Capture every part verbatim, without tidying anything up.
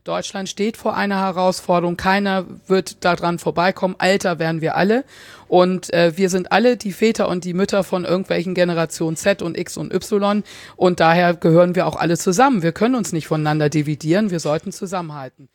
Deutschland steht vor einer Herausforderung. Keiner wird daran vorbeikommen. Alter werden wir alle. Und äh, wir sind alle die Väter und die Mütter von irgendwelchen Generationen Z und X und Y. Und daher gehören wir auch alle zusammen. Wir können uns nicht voneinander dividieren. Wir sollten zusammenhalten.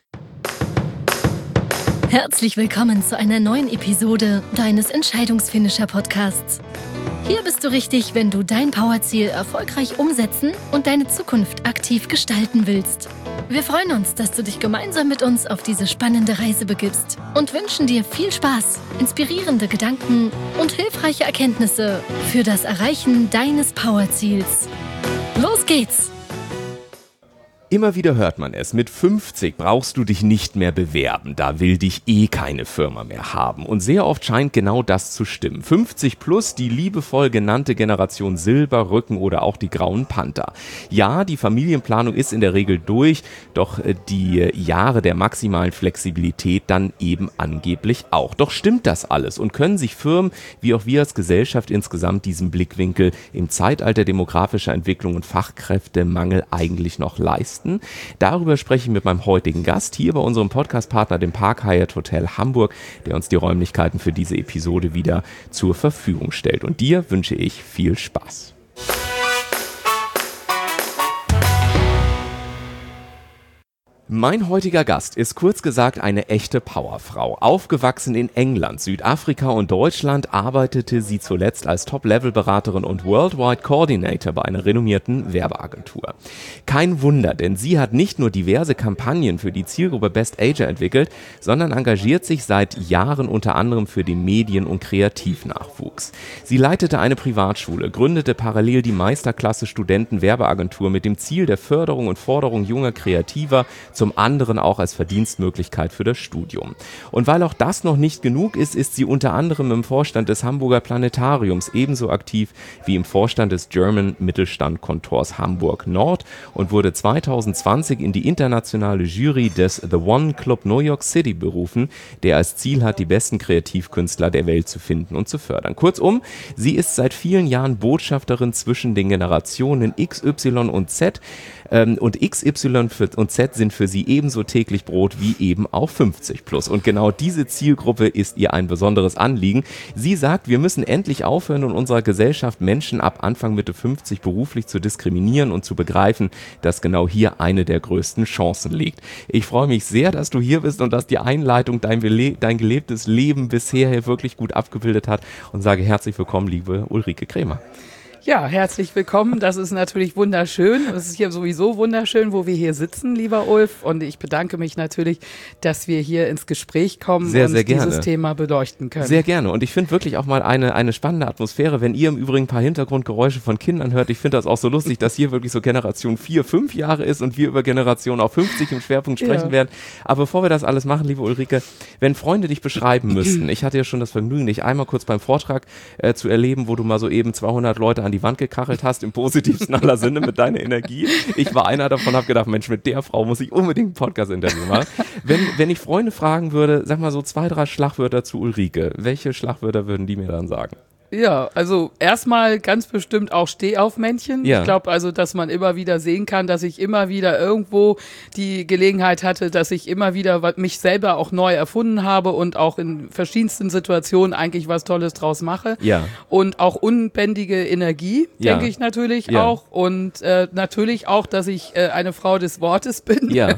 Herzlich willkommen zu einer neuen Episode deines Entscheidungsfinisher-Podcasts. Hier bist du richtig, wenn du dein Powerziel erfolgreich umsetzen und deine Zukunft aktiv gestalten willst. Wir freuen uns, dass du dich gemeinsam mit uns auf diese spannende Reise begibst und wünschen dir viel Spaß, inspirierende Gedanken und hilfreiche Erkenntnisse für das Erreichen deines Powerziels. Los geht's! Immer wieder hört man es, mit fünfzig brauchst du dich nicht mehr bewerben, da will dich eh keine Firma mehr haben. Und sehr oft scheint genau das zu stimmen. fünfzig plus, die liebevoll genannte Generation Silber, Rücken oder auch die grauen Panther. Ja, die Familienplanung ist in der Regel durch, doch die Jahre der maximalen Flexibilität dann eben angeblich auch. Doch stimmt das alles und können sich Firmen wie auch wir als Gesellschaft insgesamt diesen Blickwinkel im Zeitalter demografischer Entwicklung und Fachkräftemangel eigentlich noch leisten? Darüber spreche ich mit meinem heutigen Gast hier bei unserem Podcastpartner, dem Park Hyatt Hotel Hamburg, der uns die Räumlichkeiten für diese Episode wieder zur Verfügung stellt. Und dir wünsche ich viel Spaß. Mein heutiger Gast ist kurz gesagt eine echte Powerfrau. Aufgewachsen in England, Südafrika und Deutschland arbeitete sie zuletzt als Top-Level-Beraterin und Worldwide Coordinator bei einer renommierten Werbeagentur. Kein Wunder, denn sie hat nicht nur diverse Kampagnen für die Zielgruppe Best Ager entwickelt, sondern engagiert sich seit Jahren unter anderem für den Medien- und Kreativnachwuchs. Sie leitete eine Privatschule, gründete parallel die Meisterklasse Studenten-Werbeagentur mit dem Ziel der Förderung und Forderung junger Kreativer, zum anderen auch als Verdienstmöglichkeit für das Studium. Und weil auch das noch nicht genug ist, ist sie unter anderem im Vorstand des Hamburger Planetariums ebenso aktiv wie im Vorstand des German Mittelstand-Kontors Hamburg Nord und wurde zwanzig zwanzig in die internationale Jury des The One Club New York City berufen, der als Ziel hat, die besten Kreativkünstler der Welt zu finden und zu fördern. Kurzum, sie ist seit vielen Jahren Botschafterin zwischen den Generationen X, Y und Z. Und X, Y und Z sind für sie ebenso täglich Brot wie eben auch fünfzig plus. Und genau diese Zielgruppe ist ihr ein besonderes Anliegen. Sie sagt, wir müssen endlich aufhören, in unserer Gesellschaft Menschen ab Anfang Mitte fünfzig beruflich zu diskriminieren und zu begreifen, dass genau hier eine der größten Chancen liegt. Ich freue mich sehr, dass du hier bist und dass die Einleitung dein, bele- dein gelebtes Leben bisher wirklich gut abgebildet hat und sage herzlich willkommen, liebe Ulrike Krämer. Ja, herzlich willkommen. Das ist natürlich wunderschön. Es ist hier sowieso wunderschön, wo wir hier sitzen, lieber Ulf. Und ich bedanke mich natürlich, dass wir hier ins Gespräch kommen sehr, und sehr dieses gerne. Thema beleuchten können. Sehr gerne. Und ich finde wirklich auch mal eine, eine spannende Atmosphäre, wenn ihr im Übrigen ein paar Hintergrundgeräusche von Kindern hört. Ich finde das auch so lustig, dass hier wirklich so Generation vier, fünf Jahre ist und wir über Generation auch fünfzig im Schwerpunkt sprechen ja. werden. Aber bevor wir das alles machen, liebe Ulrike, wenn Freunde dich beschreiben müssten, ich hatte ja schon das Vergnügen, dich einmal kurz beim Vortrag äh, zu erleben, wo du mal so eben zweihundert Leute an die Wand gekachelt hast, im positivsten aller Sinne mit deiner Energie. Ich war einer davon, habe gedacht, Mensch, mit der Frau muss ich unbedingt ein Podcast-Interview machen. Wenn, wenn ich Freunde fragen würde, sag mal so zwei, drei Schlagwörter zu Ulrike, welche Schlagwörter würden die mir dann sagen? Ja, also erstmal ganz bestimmt auch Stehaufmännchen. Ja. Ich glaube also, dass man immer wieder sehen kann, dass ich immer wieder irgendwo die Gelegenheit hatte, dass ich immer wieder mich selber auch neu erfunden habe und auch in verschiedensten Situationen eigentlich was Tolles draus mache. Ja. Und auch unbändige Energie, ja. denke ich natürlich ja. auch. Und äh, natürlich auch, dass ich äh, eine Frau des Wortes bin. Ja.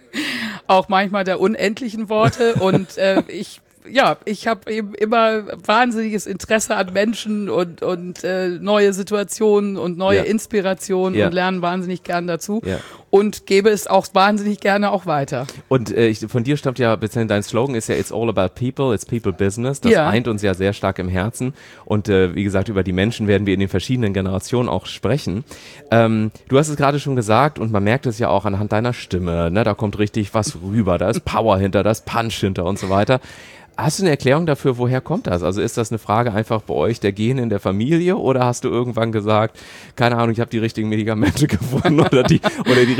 Auch manchmal der unendlichen Worte. Und äh, ich Ja, ich habe eben immer wahnsinniges Interesse an Menschen und, und äh, neue Situationen und neue ja. Inspirationen ja. und lernen wahnsinnig gern dazu ja. und gebe es auch wahnsinnig gerne auch weiter. Und äh, ich, von dir stammt ja, beziehungsweise dein Slogan ist ja It's all about people, it's people business. Das ja. eint uns ja sehr stark im Herzen und äh, wie gesagt, über die Menschen werden wir in den verschiedenen Generationen auch sprechen. Ähm, du hast es gerade schon gesagt und man merkt es ja auch anhand deiner Stimme, ne? Da kommt richtig was rüber, da ist Power hinter, da ist Punch hinter und so weiter. Hast du eine Erklärung dafür, woher kommt das? Also ist das eine Frage einfach bei euch der Gene in der Familie oder hast du irgendwann gesagt, keine Ahnung, ich habe die richtigen Medikamente gefunden oder die, oder die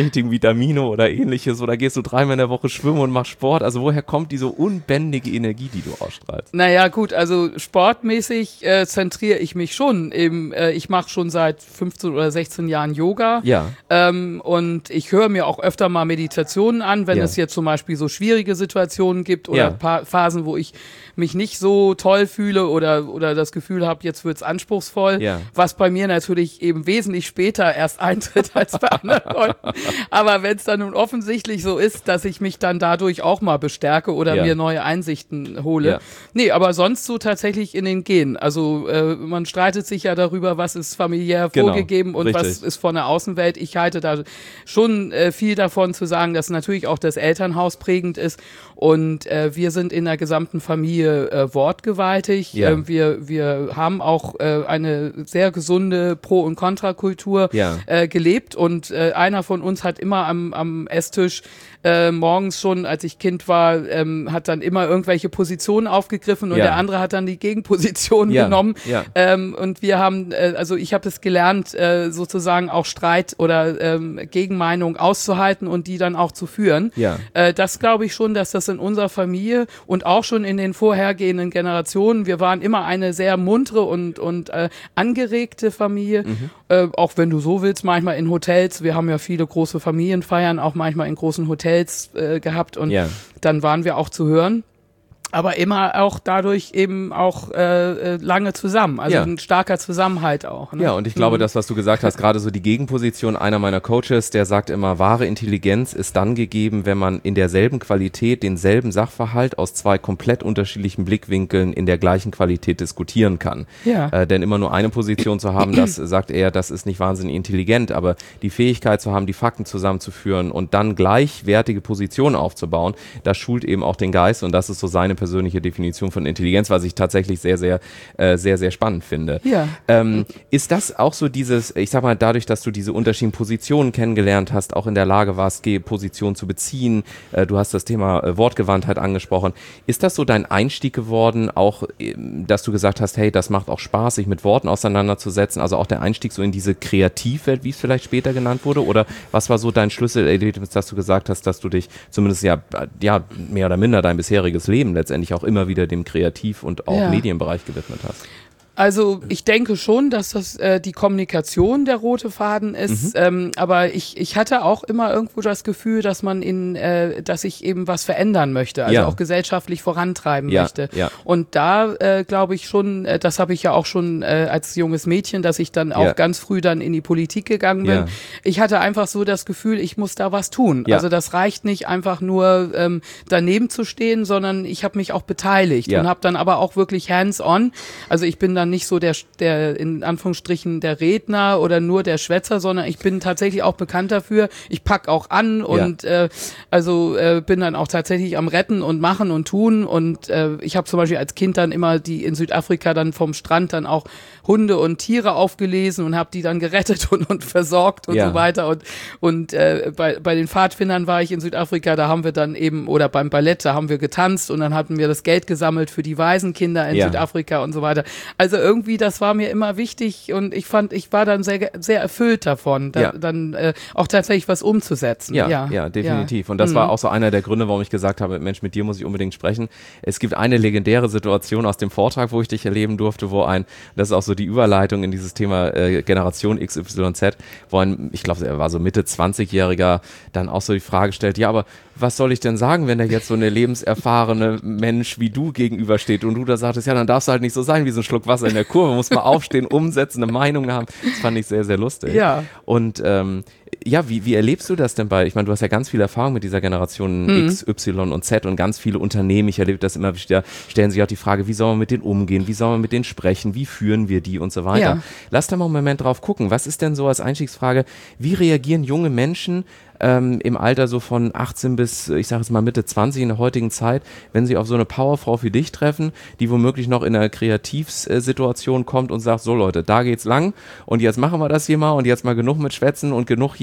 richtigen Vitamine oder ähnliches oder gehst du dreimal in der Woche schwimmen und machst Sport? Also woher kommt diese unbändige Energie, die du ausstrahlst? Naja gut, also sportmäßig äh, zentriere ich mich schon. Eben, äh, ich mache schon seit fünfzehn oder sechzehn Jahren Yoga ja. ähm, und ich höre mir auch öfter mal Meditationen an, wenn ja. es jetzt zum Beispiel so schwierige Situationen gibt oder ja. pa- Phasen, wo ich mich nicht so toll fühle oder, oder das Gefühl habe, jetzt wird's anspruchsvoll, ja. was bei mir natürlich eben wesentlich später erst eintritt als bei anderen Leuten. Aber wenn es dann nun offensichtlich so ist, dass ich mich dann dadurch auch mal bestärke oder ja. mir neue Einsichten hole. Ja. Nee, aber sonst so tatsächlich in den Genen. Also äh, man streitet sich ja darüber, was ist familiär genau. vorgegeben und Richtig. was ist von der Außenwelt. Ich halte da schon äh, viel davon zu sagen, dass natürlich auch das Elternhaus prägend ist. Und äh, wir sind in der gesamten Familie äh, wortgewaltig. Ja. Äh, wir, wir haben auch äh, eine sehr gesunde Pro- und Kontrakultur ja. äh, gelebt. Und äh, einer von uns hat immer am, am Esstisch äh, morgens schon, als ich Kind war, ähm, hat dann immer irgendwelche Positionen aufgegriffen und ja. der andere hat dann die Gegenposition ja. genommen. Ja. Ähm, und wir haben, äh, also ich habe es gelernt, äh, sozusagen auch Streit oder ähm, Gegenmeinung auszuhalten und die dann auch zu führen. Ja. Äh, das glaube ich schon, dass das in unserer Familie und auch schon in den vorhergehenden Generationen, wir waren immer eine sehr muntere und, und äh, angeregte Familie, mhm. äh, auch wenn du so willst, manchmal in Hotels, wir haben ja viele große Familienfeiern, auch manchmal in großen Hotels äh, gehabt und ja. dann waren wir auch zu hören. Aber immer auch dadurch eben auch äh, lange zusammen, also ja. ein starker Zusammenhalt auch. Ne? Ja, und ich glaube, mhm. das, was du gesagt hast, gerade so die Gegenposition einer meiner Coaches, der sagt immer, wahre Intelligenz ist dann gegeben, wenn man in derselben Qualität denselben Sachverhalt aus zwei komplett unterschiedlichen Blickwinkeln in der gleichen Qualität diskutieren kann. Ja. Äh, denn immer nur eine Position zu haben, das sagt er, das ist nicht wahnsinnig intelligent, aber die Fähigkeit zu haben, die Fakten zusammenzuführen und dann gleichwertige Positionen aufzubauen, das schult eben auch den Geist und das ist so seine persönliche Definition von Intelligenz, was ich tatsächlich sehr, sehr, äh, sehr, sehr spannend finde. Ja. Ähm, ist das auch so dieses, ich sag mal, dadurch, dass du diese unterschiedlichen Positionen kennengelernt hast, auch in der Lage warst, Positionen zu beziehen, äh, du hast das Thema äh, Wortgewandtheit angesprochen, ist das so dein Einstieg geworden, auch, äh, dass du gesagt hast, hey, das macht auch Spaß, sich mit Worten auseinanderzusetzen, also auch der Einstieg so in diese Kreativwelt, wie es vielleicht später genannt wurde, oder was war so dein Schlüsselerlebnis, dass du gesagt hast, dass du dich zumindest ja, ja mehr oder minder dein bisheriges Leben letztendlich auch immer wieder dem Kreativ- und auch ja. Medienbereich gewidmet hast? Also ich denke schon, dass das äh, die Kommunikation der rote Faden ist, mhm. ähm, aber ich, ich hatte auch immer irgendwo das Gefühl, dass man in, äh, dass ich eben was verändern möchte, also ja. auch gesellschaftlich vorantreiben ja. möchte. Ja. Und da äh, glaube ich schon, äh, das habe ich ja auch schon äh, als junges Mädchen, dass ich dann auch ja. ganz früh dann in die Politik gegangen bin. Ja. Ich hatte einfach so das Gefühl, ich muss da was tun. Ja. Also das reicht nicht einfach nur ähm, daneben zu stehen, sondern ich habe mich auch beteiligt ja. und habe dann aber auch wirklich hands-on. Also ich bin dann nicht so der, der in Anführungsstrichen der Redner oder nur der Schwätzer, sondern ich bin tatsächlich auch bekannt dafür. Ich pack auch an und ja. äh, also äh, bin dann auch tatsächlich am Retten und machen und tun und äh, ich habe zum Beispiel als Kind dann immer die in Südafrika dann vom Strand dann auch Hunde und Tiere aufgelesen und habe die dann gerettet und, und versorgt und ja. so weiter und und äh, bei, bei den Pfadfindern war ich in Südafrika, da haben wir dann eben, oder beim Ballett, da haben wir getanzt und dann hatten wir das Geld gesammelt für die Waisenkinder in ja. Südafrika und so weiter. Also irgendwie, das war mir immer wichtig und ich fand, ich war dann sehr, sehr erfüllt davon, da, ja. dann äh, auch tatsächlich was umzusetzen. Ja, ja, ja definitiv. Ja. Und das mhm. war auch so einer der Gründe, warum ich gesagt habe, Mensch, mit dir muss ich unbedingt sprechen. Es gibt eine legendäre Situation aus dem Vortrag, wo ich dich erleben durfte, wo ein, das ist auch so die Überleitung in dieses Thema äh, Generation X Y Z, wo ein, ich glaube, er war so Mitte zwanzigjähriger, dann auch so die Frage stellt, ja, aber was soll ich denn sagen, wenn da jetzt so eine lebenserfahrene Mensch wie du gegenübersteht und du da sagtest, ja, dann darfst du halt nicht so sein wie so ein Schluck Wasser in der Kurve, muss mal aufstehen, umsetzen, eine Meinung haben. Das fand ich sehr, sehr lustig. Ja. Und ähm, ja, wie, wie erlebst du das denn bei, ich meine, du hast ja ganz viel Erfahrung mit dieser Generation mhm. X, Y und Z und ganz viele Unternehmen, ich erlebe das immer wieder, stellen sich auch die Frage, wie soll man mit denen umgehen, wie soll man mit denen sprechen, wie führen wir die und so weiter. Ja. Lass da mal einen Moment drauf gucken, was ist denn so als Einstiegsfrage, wie reagieren junge Menschen Ähm, im Alter so von achtzehn bis, ich sage jetzt mal Mitte zwanzig in der heutigen Zeit, wenn sie auf so eine Powerfrau wie dich treffen, die womöglich noch in einer Kreativsituation kommt und sagt, so Leute, da geht's lang und jetzt machen wir das hier mal und jetzt mal genug mit Schwätzen und genug hier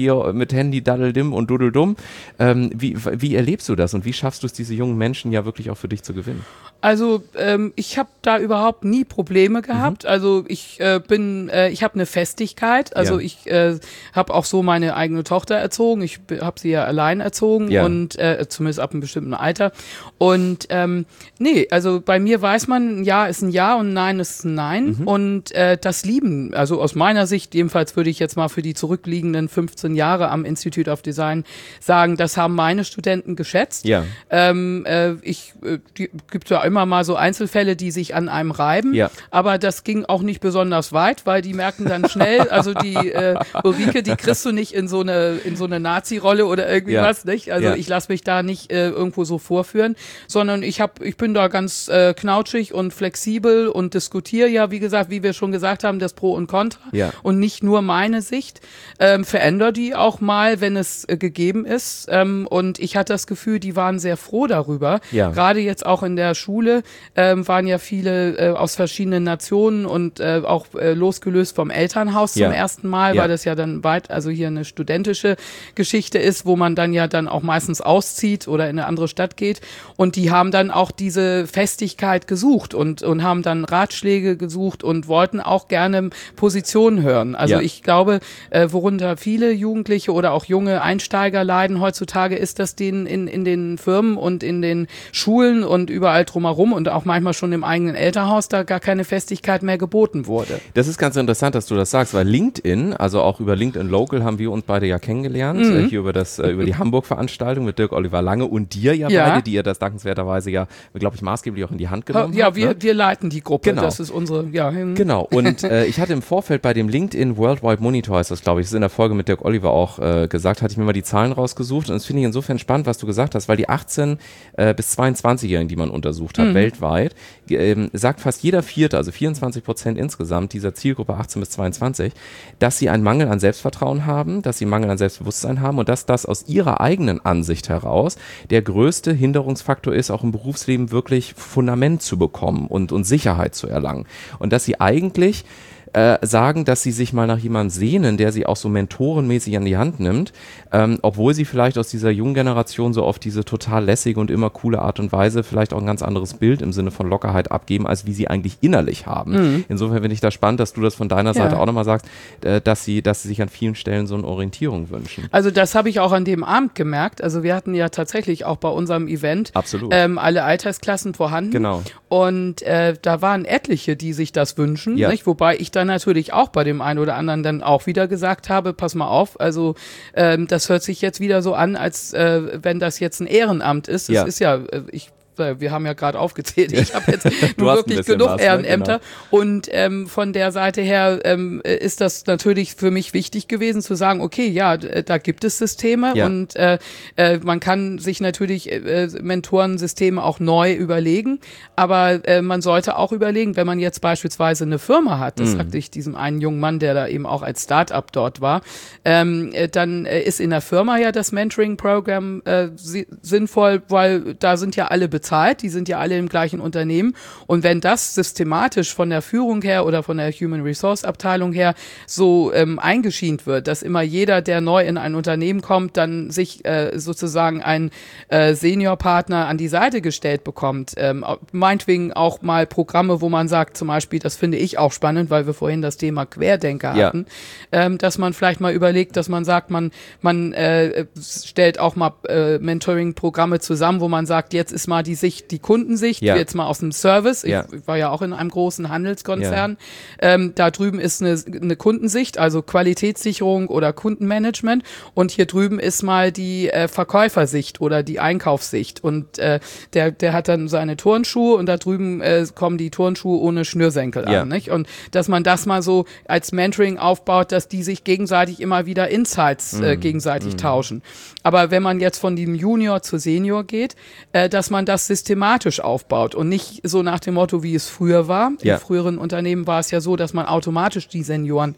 hier mit Handy, Daddeldim und Dudeldumm. Ähm, wie, wie erlebst du das und wie schaffst du es, diese jungen Menschen ja wirklich auch für dich zu gewinnen? Also ähm, ich habe da überhaupt nie Probleme gehabt. Mhm. Also ich äh, bin, äh, ich habe eine Festigkeit. Also ja. ich äh, habe auch so meine eigene Tochter erzogen. Ich habe sie ja allein erzogen ja. und äh, zumindest ab einem bestimmten Alter. Und ähm, nee, also bei mir weiß man, ein Ja ist ein Ja und ein Nein ist ein Nein. Mhm. Und äh, das Lieben, also aus meiner Sicht, jedenfalls würde ich jetzt mal für die zurückliegenden fünfzehn Jahre am Institute of Design sagen, das haben meine Studenten geschätzt. Ja. Ähm, äh, ich äh, gibt ja immer mal so Einzelfälle, die sich an einem reiben, ja. aber das ging auch nicht besonders weit, weil die merken dann schnell, also die äh, Ulrike, die kriegst du nicht in so eine in so eine Nazi-Rolle oder irgendwie ja. was, nicht? Also ja. ich lasse mich da nicht äh, irgendwo so vorführen, sondern ich habe, ich bin da ganz äh, knautschig und flexibel und diskutiere ja, wie gesagt, wie wir schon gesagt haben, das Pro und Contra ja. und nicht nur meine Sicht, ähm, verändere die auch mal, wenn es äh, gegeben ist, ähm, und ich hatte das Gefühl, die waren sehr froh darüber, ja. gerade jetzt auch in der Schule ähm, waren ja viele äh, aus verschiedenen Nationen und äh, auch äh, losgelöst vom Elternhaus ja. zum ersten Mal, ja. weil das ja dann weit, also hier eine studentische Geschichte ist, wo man dann ja dann auch meistens auszieht oder in eine andere Stadt geht, und die haben dann auch diese Festigkeit gesucht und, und haben dann Ratschläge gesucht und wollten auch gerne Positionen hören. Also ja. ich glaube, äh, worunter viele Jugendliche oder auch junge Einsteiger leiden heutzutage, ist, dass denen in, in den Firmen und in den Schulen und überall drumherum und auch manchmal schon im eigenen Elternhaus da gar keine Festigkeit mehr geboten wurde. Das ist ganz interessant, dass du das sagst, weil LinkedIn, also auch über LinkedIn Local haben wir uns beide ja kennengelernt, mhm. äh, hier über das äh, über die Hamburg-Veranstaltung mit Dirk Oliver Lange und dir ja, ja. beide, die ihr das dankenswerterweise ja, glaube ich, maßgeblich auch in die Hand genommen ja, habt. Ja, wir, ne? wir leiten die Gruppe, genau. das ist unsere, ja. Hm. Genau, und äh, ich hatte im Vorfeld bei dem LinkedIn Worldwide Monitor, ist das, glaube ich, das ist in der Folge mit Dirk Oliver auch äh, gesagt, hatte ich mir mal die Zahlen rausgesucht, und das finde ich insofern spannend, was du gesagt hast, weil die achtzehn äh, bis zweiundzwanzigjährigen, die man untersucht hat, mhm. weltweit, ähm, sagt fast jeder Vierte, also vierundzwanzig Prozent insgesamt dieser Zielgruppe achtzehn bis zweiundzwanzig, dass sie einen Mangel an Selbstvertrauen haben, dass sie einen Mangel an Selbstbewusstsein haben und dass das aus ihrer eigenen Ansicht heraus der größte Hinderungsfaktor ist, auch im Berufsleben wirklich Fundament zu bekommen und, und Sicherheit zu erlangen. Und dass sie eigentlich Äh, sagen, dass sie sich mal nach jemandem sehnen, der sie auch so mentorenmäßig an die Hand nimmt, ähm, obwohl sie vielleicht aus dieser jungen Generation so auf diese total lässige und immer coole Art und Weise vielleicht auch ein ganz anderes Bild im Sinne von Lockerheit abgeben, als wie sie eigentlich innerlich haben. Mhm. Insofern finde ich das spannend, dass du das von deiner Seite ja. auch nochmal sagst, äh, dass sie, dass sie sich an vielen Stellen so eine Orientierung wünschen. Also das habe ich auch an dem Abend gemerkt. Also wir hatten ja tatsächlich auch bei unserem Event ähm, alle Altersklassen vorhanden. Genau. Und äh, da waren etliche, die sich das wünschen, ja. nicht? Wobei ich dann natürlich auch bei dem einen oder anderen dann auch wieder gesagt habe, pass mal auf, also ähm, das hört sich jetzt wieder so an, als äh, wenn das jetzt ein Ehrenamt ist. Es ja. ist ja, äh, ich wir haben ja gerade aufgezählt, ich habe jetzt nur wirklich genug was, Ehrenämter, ne? Genau. Und ähm, von der Seite her ähm, ist das natürlich für mich wichtig gewesen zu sagen, okay, ja, da gibt es Systeme ja. und äh, äh, man kann sich natürlich äh, Mentorensysteme auch neu überlegen, aber äh, man sollte auch überlegen, wenn man jetzt beispielsweise eine Firma hat, das mhm. sagte ich diesem einen jungen Mann, der da eben auch als Start-up dort war, ähm, äh, dann äh, ist in der Firma ja das Mentoring-Programm äh, si- sinnvoll, weil da sind ja alle bezahlt. Die sind ja alle im gleichen Unternehmen. Und wenn das systematisch von der Führung her oder von der Human Resource Abteilung her so ähm, eingeschient wird, dass immer jeder, der neu in ein Unternehmen kommt, dann sich äh, sozusagen ein äh, Seniorpartner an die Seite gestellt bekommt. Ähm, meinetwegen auch mal Programme, wo man sagt, zum Beispiel, das finde ich auch spannend, weil wir vorhin das Thema Querdenker ja. hatten, ähm, dass man vielleicht mal überlegt, dass man sagt, man, man äh, stellt auch mal äh, Mentoring-Programme zusammen, wo man sagt, jetzt ist mal die Sicht, die Kundensicht, ja. jetzt mal aus dem Service. Ich, ja. ich war ja auch in einem großen Handelskonzern. Ja. Ähm, da drüben ist eine, eine Kundensicht, also Qualitätssicherung oder Kundenmanagement. Und hier drüben ist mal die äh, Verkäufersicht oder die Einkaufssicht. Und äh, der, der hat dann seine Turnschuhe und da drüben äh, kommen die Turnschuhe ohne Schnürsenkel ja. an. Nicht? Und dass man das mal so als Mentoring aufbaut, dass die sich gegenseitig immer wieder Insights äh, mm. gegenseitig mm. tauschen. Aber wenn man jetzt von dem Junior zu Senior geht, äh, dass man das systematisch aufbaut und nicht so nach dem Motto, wie es früher war. Ja. In früheren Unternehmen war es ja so, dass man automatisch die Senioren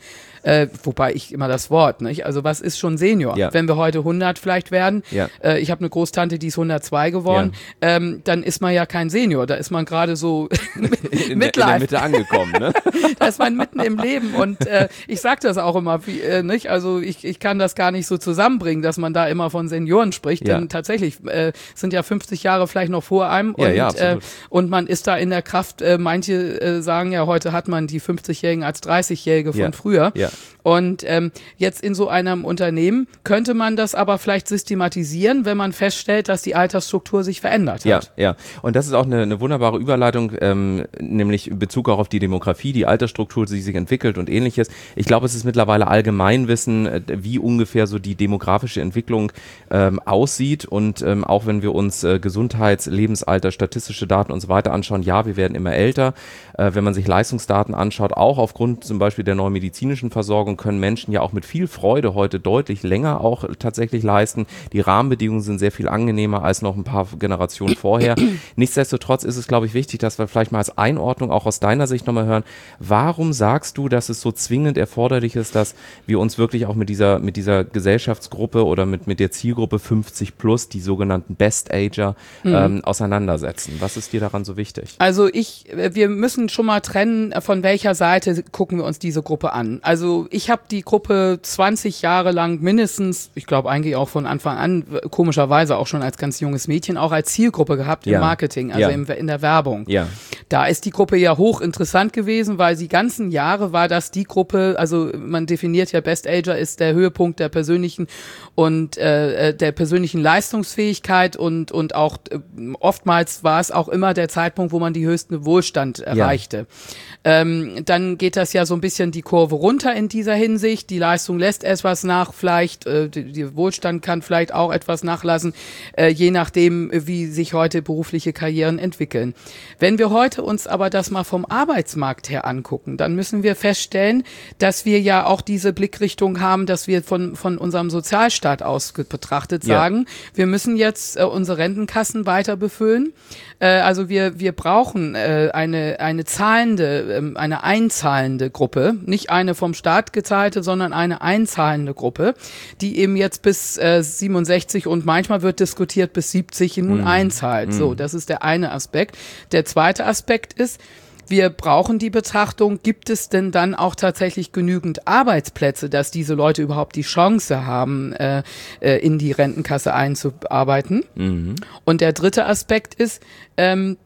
Äh, wobei ich immer das Wort, nicht? Also was ist schon Senior? Ja. Wenn wir heute hundert vielleicht werden, ja. äh, ich habe eine Großtante, die ist hundertzwei geworden, ja. ähm, dann ist man ja kein Senior, da ist man gerade so in, der, in der Mitte angekommen, ne? Da ist man mitten im Leben und äh, ich sage das auch immer, wie, äh, nicht? Also ich, ich kann das gar nicht so zusammenbringen, dass man da immer von Senioren spricht, ja. denn tatsächlich äh, sind ja fünfzig Jahre vielleicht noch vor einem ja, und, ja, äh, und man ist da in der Kraft, äh, manche äh, sagen ja, heute hat man die fünfzigjährigen als dreißigjährige von ja. früher ja. und ähm, jetzt in so einem Unternehmen könnte man das aber vielleicht systematisieren, wenn man feststellt, dass die Altersstruktur sich verändert hat. Ja, ja. Und das ist auch eine, eine wunderbare Überleitung, ähm, nämlich in Bezug auch auf die Demografie, die Altersstruktur, die sich entwickelt und ähnliches. Ich glaube, es ist mittlerweile Allgemeinwissen, äh, wie ungefähr so die demografische Entwicklung ähm, aussieht und ähm, auch wenn wir uns äh, Gesundheits-, Lebensalter, statistische Daten und so weiter anschauen, ja, wir werden immer älter. Äh, wenn man sich Leistungsdaten anschaut, auch aufgrund zum Beispiel der neuen medizinischen Versorgung können Menschen ja auch mit viel Freude heute deutlich länger auch tatsächlich leisten. Die Rahmenbedingungen sind sehr viel angenehmer als noch ein paar Generationen vorher. Nichtsdestotrotz ist es, glaube ich, wichtig, dass wir vielleicht mal als Einordnung auch aus deiner Sicht nochmal hören, warum sagst du, dass es so zwingend erforderlich ist, dass wir uns wirklich auch mit dieser, mit dieser Gesellschaftsgruppe oder mit, mit der Zielgruppe fünfzig plus, die sogenannten Best-Ager, mhm. ähm, auseinandersetzen? Was ist dir daran so wichtig? Also ich, wir müssen schon mal trennen, von welcher Seite gucken wir uns diese Gruppe an. Also ich habe die Gruppe zwanzig Jahre lang mindestens, ich glaube eigentlich auch von Anfang an, komischerweise auch schon als ganz junges Mädchen, auch als Zielgruppe gehabt im ja. Marketing, also ja. im, in der Werbung. Ja. Da ist die Gruppe ja hochinteressant gewesen, weil die ganzen Jahre war das die Gruppe, also man definiert ja Best Ager ist der Höhepunkt der persönlichen und äh, der persönlichen Leistungsfähigkeit und und auch äh, oftmals war es auch immer der Zeitpunkt, wo man die höchsten Wohlstand erreichte. Ja. Ähm, dann geht das ja so ein bisschen die Kurve runter in dieser Hinsicht. Die Leistung lässt etwas nach, vielleicht äh, die, die Wohlstand kann vielleicht auch etwas nachlassen, äh, je nachdem, wie sich heute berufliche Karrieren entwickeln. Wenn wir heute uns aber das mal vom Arbeitsmarkt her angucken, dann müssen wir feststellen, dass wir ja auch diese Blickrichtung haben, dass wir von von unserem Sozialstaat aus betrachtet sagen, ja. wir müssen jetzt äh, unsere Rentenkassen weiter befüllen. Äh, also wir wir brauchen äh, eine eine zahlende, äh, eine einzahlende Gruppe, nicht eine vom Staat gezahlte, sondern eine einzahlende Gruppe, die eben jetzt bis äh, siebenundsechzig und manchmal wird diskutiert bis siebzig nun mm. einzahlt. Mm. So, das ist der eine Aspekt. Der zweite Aspekt ist, wir brauchen die Betrachtung, gibt es denn dann auch tatsächlich genügend Arbeitsplätze, dass diese Leute überhaupt die Chance haben, äh, äh, in die Rentenkasse einzuarbeiten? Mhm. Und der dritte Aspekt ist, ähm,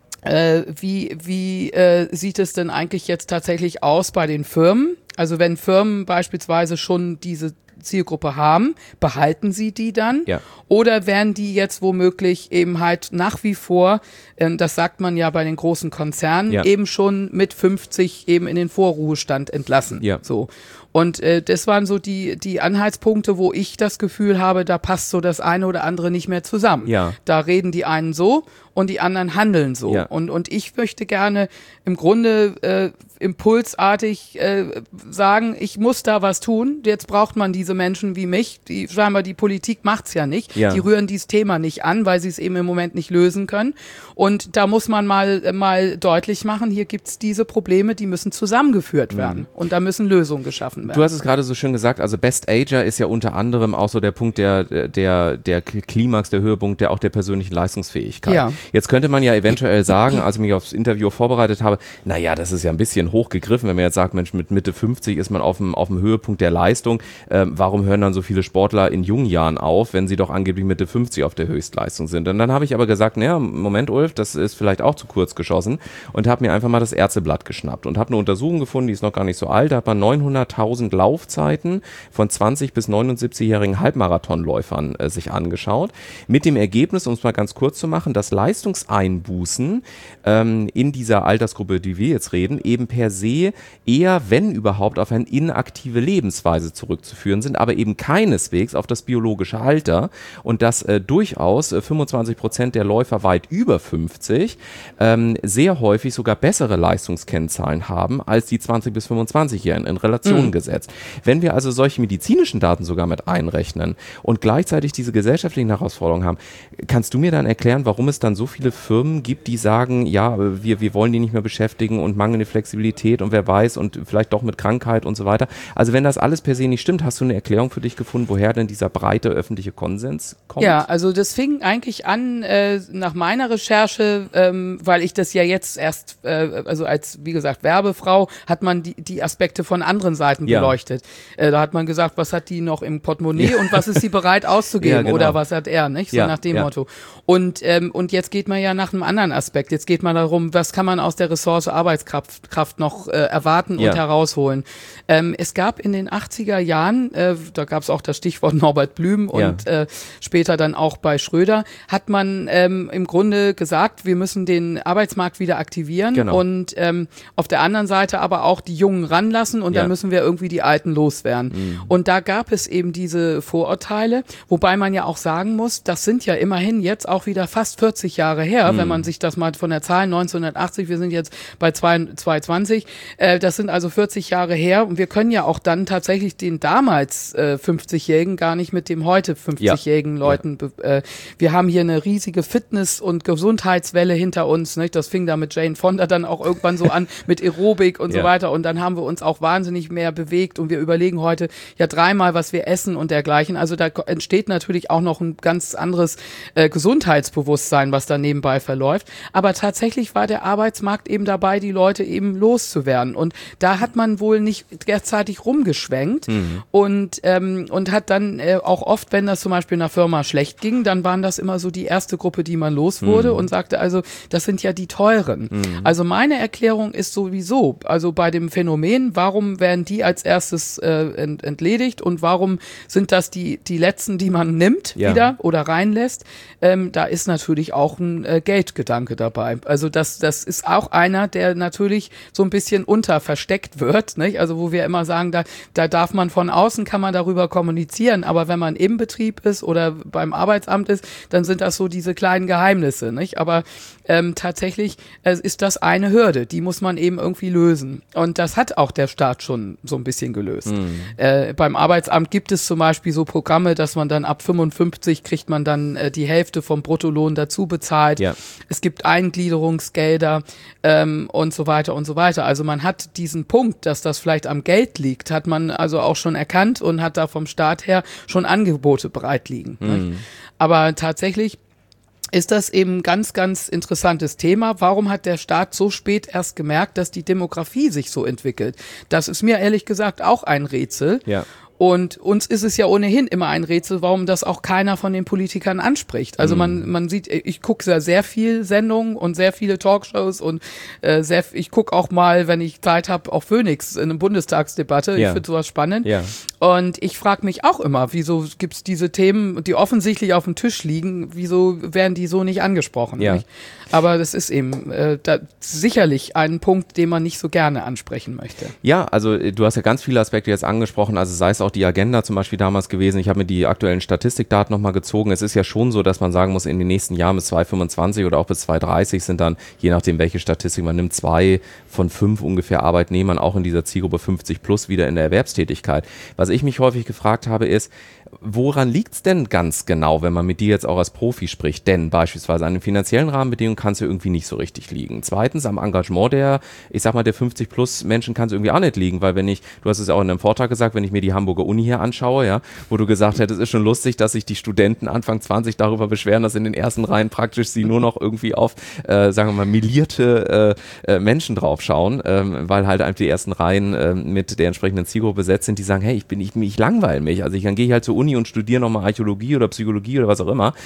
äh, wie, wie äh, sieht es denn eigentlich jetzt tatsächlich aus bei den Firmen? Also wenn Firmen beispielsweise schon diese Zielgruppe haben, behalten sie die dann? Ja. Oder werden die jetzt womöglich eben halt nach wie vor, äh, das sagt man ja bei den großen Konzernen, ja. eben schon mit fünfzig eben in den Vorruhestand entlassen? Ja. So. Und äh, das waren so die die Anhaltspunkte, wo ich das Gefühl habe, da passt so das eine oder andere nicht mehr zusammen. Ja. Da reden die einen so und die anderen handeln so. Ja. Und und ich möchte gerne im Grunde äh, impulsartig äh, sagen, ich muss da was tun. Jetzt braucht man diese Menschen wie mich. Die scheinbar die Politik macht's ja nicht. Ja. Die rühren dieses Thema nicht an, weil sie es eben im Moment nicht lösen können. Und da muss man mal mal deutlich machen, hier gibt's diese Probleme, die müssen zusammengeführt werden. Mhm. Und da müssen Lösungen geschaffen werden. Du hast es gerade so schön gesagt, also Best Ager ist ja unter anderem auch so der Punkt der, der, der Klimax, der Höhepunkt der auch der persönlichen Leistungsfähigkeit. Ja. Jetzt könnte man ja eventuell sagen, als ich mich aufs Interview vorbereitet habe, naja, das ist ja ein bisschen hochgegriffen, wenn man jetzt sagt, Mensch, mit Mitte fünfzig ist man auf dem, auf dem Höhepunkt der Leistung. Ähm, warum hören dann so viele Sportler in jungen Jahren auf, wenn sie doch angeblich Mitte fünfzig auf der Höchstleistung sind? Und dann habe ich aber gesagt, naja, Moment, Ulf, das ist vielleicht auch zu kurz geschossen und habe mir einfach mal das Ärzteblatt geschnappt und habe eine Untersuchung gefunden, die ist noch gar nicht so alt, da hat man neunhunderttausend Laufzeiten von zwanzig bis neunundsiebzigjährigen Halbmarathonläufern äh, sich angeschaut. Mit dem Ergebnis, um es mal ganz kurz zu machen, dass Leistungseinbußen ähm, in dieser Altersgruppe, die wir jetzt reden, eben per se eher, wenn überhaupt, auf eine inaktive Lebensweise zurückzuführen sind, aber eben keineswegs auf das biologische Alter und dass äh, durchaus äh, fünfundzwanzig Prozent der Läufer weit über fünfzig ähm, sehr häufig sogar bessere Leistungskennzahlen haben als die zwanzig- bis fünfundzwanzigjährigen in Relation mhm. gesetzt. Wenn wir also solche medizinischen Daten sogar mit einrechnen und gleichzeitig diese gesellschaftlichen Herausforderungen haben, kannst du mir dann erklären, warum es dann so viele Firmen gibt, die sagen, ja, wir, wir wollen die nicht mehr beschäftigen und mangelnde Flexibilität und wer weiß und vielleicht doch mit Krankheit und so weiter. Also wenn das alles per se nicht stimmt, hast du eine Erklärung für dich gefunden, woher denn dieser breite öffentliche Konsens kommt? Ja, also das fing eigentlich an äh, nach meiner Recherche, ähm, weil ich das ja jetzt erst, äh, also als, wie gesagt, Werbefrau, hat man die, die Aspekte von anderen Seiten ja. beleuchtet. Äh, da hat man gesagt, was hat die noch im Portemonnaie ja. und was ist sie bereit auszugeben ja, genau. oder was hat er, nicht? So ja, nach dem ja. Motto. Und, ähm, und jetzt geht man ja nach einem anderen Aspekt. Jetzt geht man darum, was kann man aus der Ressource Arbeitskraft Kraft noch äh, erwarten ja. und herausholen. Ähm, es gab in den achtziger Jahren, äh, da gab es auch das Stichwort Norbert Blüm und ja. äh, später dann auch bei Schröder, hat man ähm, im Grunde gesagt, wir müssen den Arbeitsmarkt wieder aktivieren genau. und ähm, auf der anderen Seite aber auch die Jungen ranlassen und ja. dann müssen wir irgendwie die Alten loswerden. Mhm. Und da gab es eben diese Vorurteile, wobei man ja auch sagen muss, das sind ja immerhin jetzt auch wieder fast vierzig Jahre her, mhm. wenn man sich das mal von der Zahl neunzehnhundertachtzig, wir sind jetzt bei zweitausendzwanzig, äh, das sind also vierzig Jahre her und wir können ja auch dann tatsächlich den damals äh, fünfzigjährigen gar nicht mit dem heute fünfzigjährigen ja. Leuten, ja. Äh, wir haben hier eine riesige Fitness- und Gesundheitswelle hinter uns, nicht? Das fing da mit Jane Fonda dann auch irgendwann so an, mit Aerobik und ja. so weiter und dann haben wir uns auch wahnsinnig mehr bewegt und wir überlegen heute ja dreimal, was wir essen und dergleichen, also da entsteht natürlich auch noch ein ganz anderes äh, Gesundheitsbewusstsein, was da nebenbei verläuft, aber tatsächlich war der Arbeitsmarkt eben dabei, die Leute eben loszuwerden und da hat man wohl nicht gleichzeitig rumgeschwenkt mhm. und, ähm, und hat dann äh, auch oft, wenn das zum Beispiel einer Firma schlecht ging, dann waren das immer so die erste Gruppe, die man los wurde mhm. und sagte also, das sind ja die Teuren. Mhm. Also meine Erklärung ist sowieso, also bei dem Phänomen, warum werden die als erstes äh, ent- entledigt und warum sind das die, die letzten, die man nimmt ja. wieder oder reinlässt, ähm, da ist natürlich auch ein äh, Geldgedanke dabei. Also das, das ist auch einer, der natürlich so ein bisschen unter versteckt wird, nicht? Also wo wir immer sagen, da, da darf man von außen, kann man darüber kommunizieren, aber wenn man im Betrieb ist oder beim Arbeitsamt ist, dann sind das so diese kleinen Geheimnisse, nicht? Aber ähm, tatsächlich äh, ist das eine Hürde, die muss man eben irgendwie lösen. Und das hat auch der Staat schon so ein bisschen gelöst. Mhm. Äh, beim Arbeitsamt gibt es zum Beispiel so Programme, dass man dann ab fünfundfünfzig kriegt man dann äh, die Hälfte vom Bruttolohn dazu bezahlt. Ja. Es gibt Eingliederungsgelder ähm, und so weiter und so weiter. Also man hat diesen Punkt, dass das vielleicht am Geld liegt, hat man also auch schon erkannt und hat da vom Staat her schon Angebote bereit liegen. Mhm. Aber tatsächlich ist das eben ein ganz, ganz interessantes Thema. Warum hat der Staat so spät erst gemerkt, dass die Demografie sich so entwickelt? Das ist mir ehrlich gesagt auch ein Rätsel. Ja. Und uns ist es ja ohnehin immer ein Rätsel, warum das auch keiner von den Politikern anspricht. Also man man sieht, ich gucke sehr, sehr viel Sendungen und sehr viele Talkshows und äh, sehr, ich gucke auch mal, wenn ich Zeit habe, auch Phoenix in einer Bundestagsdebatte. Ja. Ich finde sowas spannend. Ja. Und ich frage mich auch immer, wieso gibt es diese Themen, die offensichtlich auf dem Tisch liegen, wieso werden die so nicht angesprochen? Ja. Nicht? Aber das ist eben äh, da sicherlich ein Punkt, den man nicht so gerne ansprechen möchte. Ja, also du hast ja ganz viele Aspekte jetzt angesprochen, also sei es auch die Agenda zum Beispiel damals gewesen. Ich habe mir die aktuellen Statistikdaten nochmal gezogen. Es ist ja schon so, dass man sagen muss, in den nächsten Jahren bis zweitausendfünfundzwanzig oder auch bis zweitausenddreißig sind dann, je nachdem welche Statistik man nimmt, zwei von fünf ungefähr Arbeitnehmern auch in dieser Zielgruppe fünfzig plus wieder in der Erwerbstätigkeit. Was ich mich häufig gefragt habe ist, woran liegt es denn ganz genau, wenn man mit dir jetzt auch als Profi spricht? Denn beispielsweise an den finanziellen Rahmenbedingungen kann es ja irgendwie nicht so richtig liegen. Zweitens, am Engagement der, ich sag mal, der fünfzig plus Menschen kann es irgendwie auch nicht liegen, weil wenn ich, du hast es ja auch in einem Vortrag gesagt, wenn ich mir die Hamburger Uni hier anschaue, ja, wo du gesagt hättest, es ist schon lustig, dass sich die Studenten Anfang zwanzig darüber beschweren, dass in den ersten Reihen praktisch sie nur noch irgendwie auf, äh, sagen wir mal, millierte äh, äh, Menschen draufschauen, ähm, weil halt einfach die ersten Reihen äh, mit der entsprechenden Zielgruppe besetzt sind, die sagen, hey, ich bin, ich, ich langweile mich, also ich dann gehe ich halt zur Uni und studiere nochmal Archäologie oder Psychologie oder was auch immer.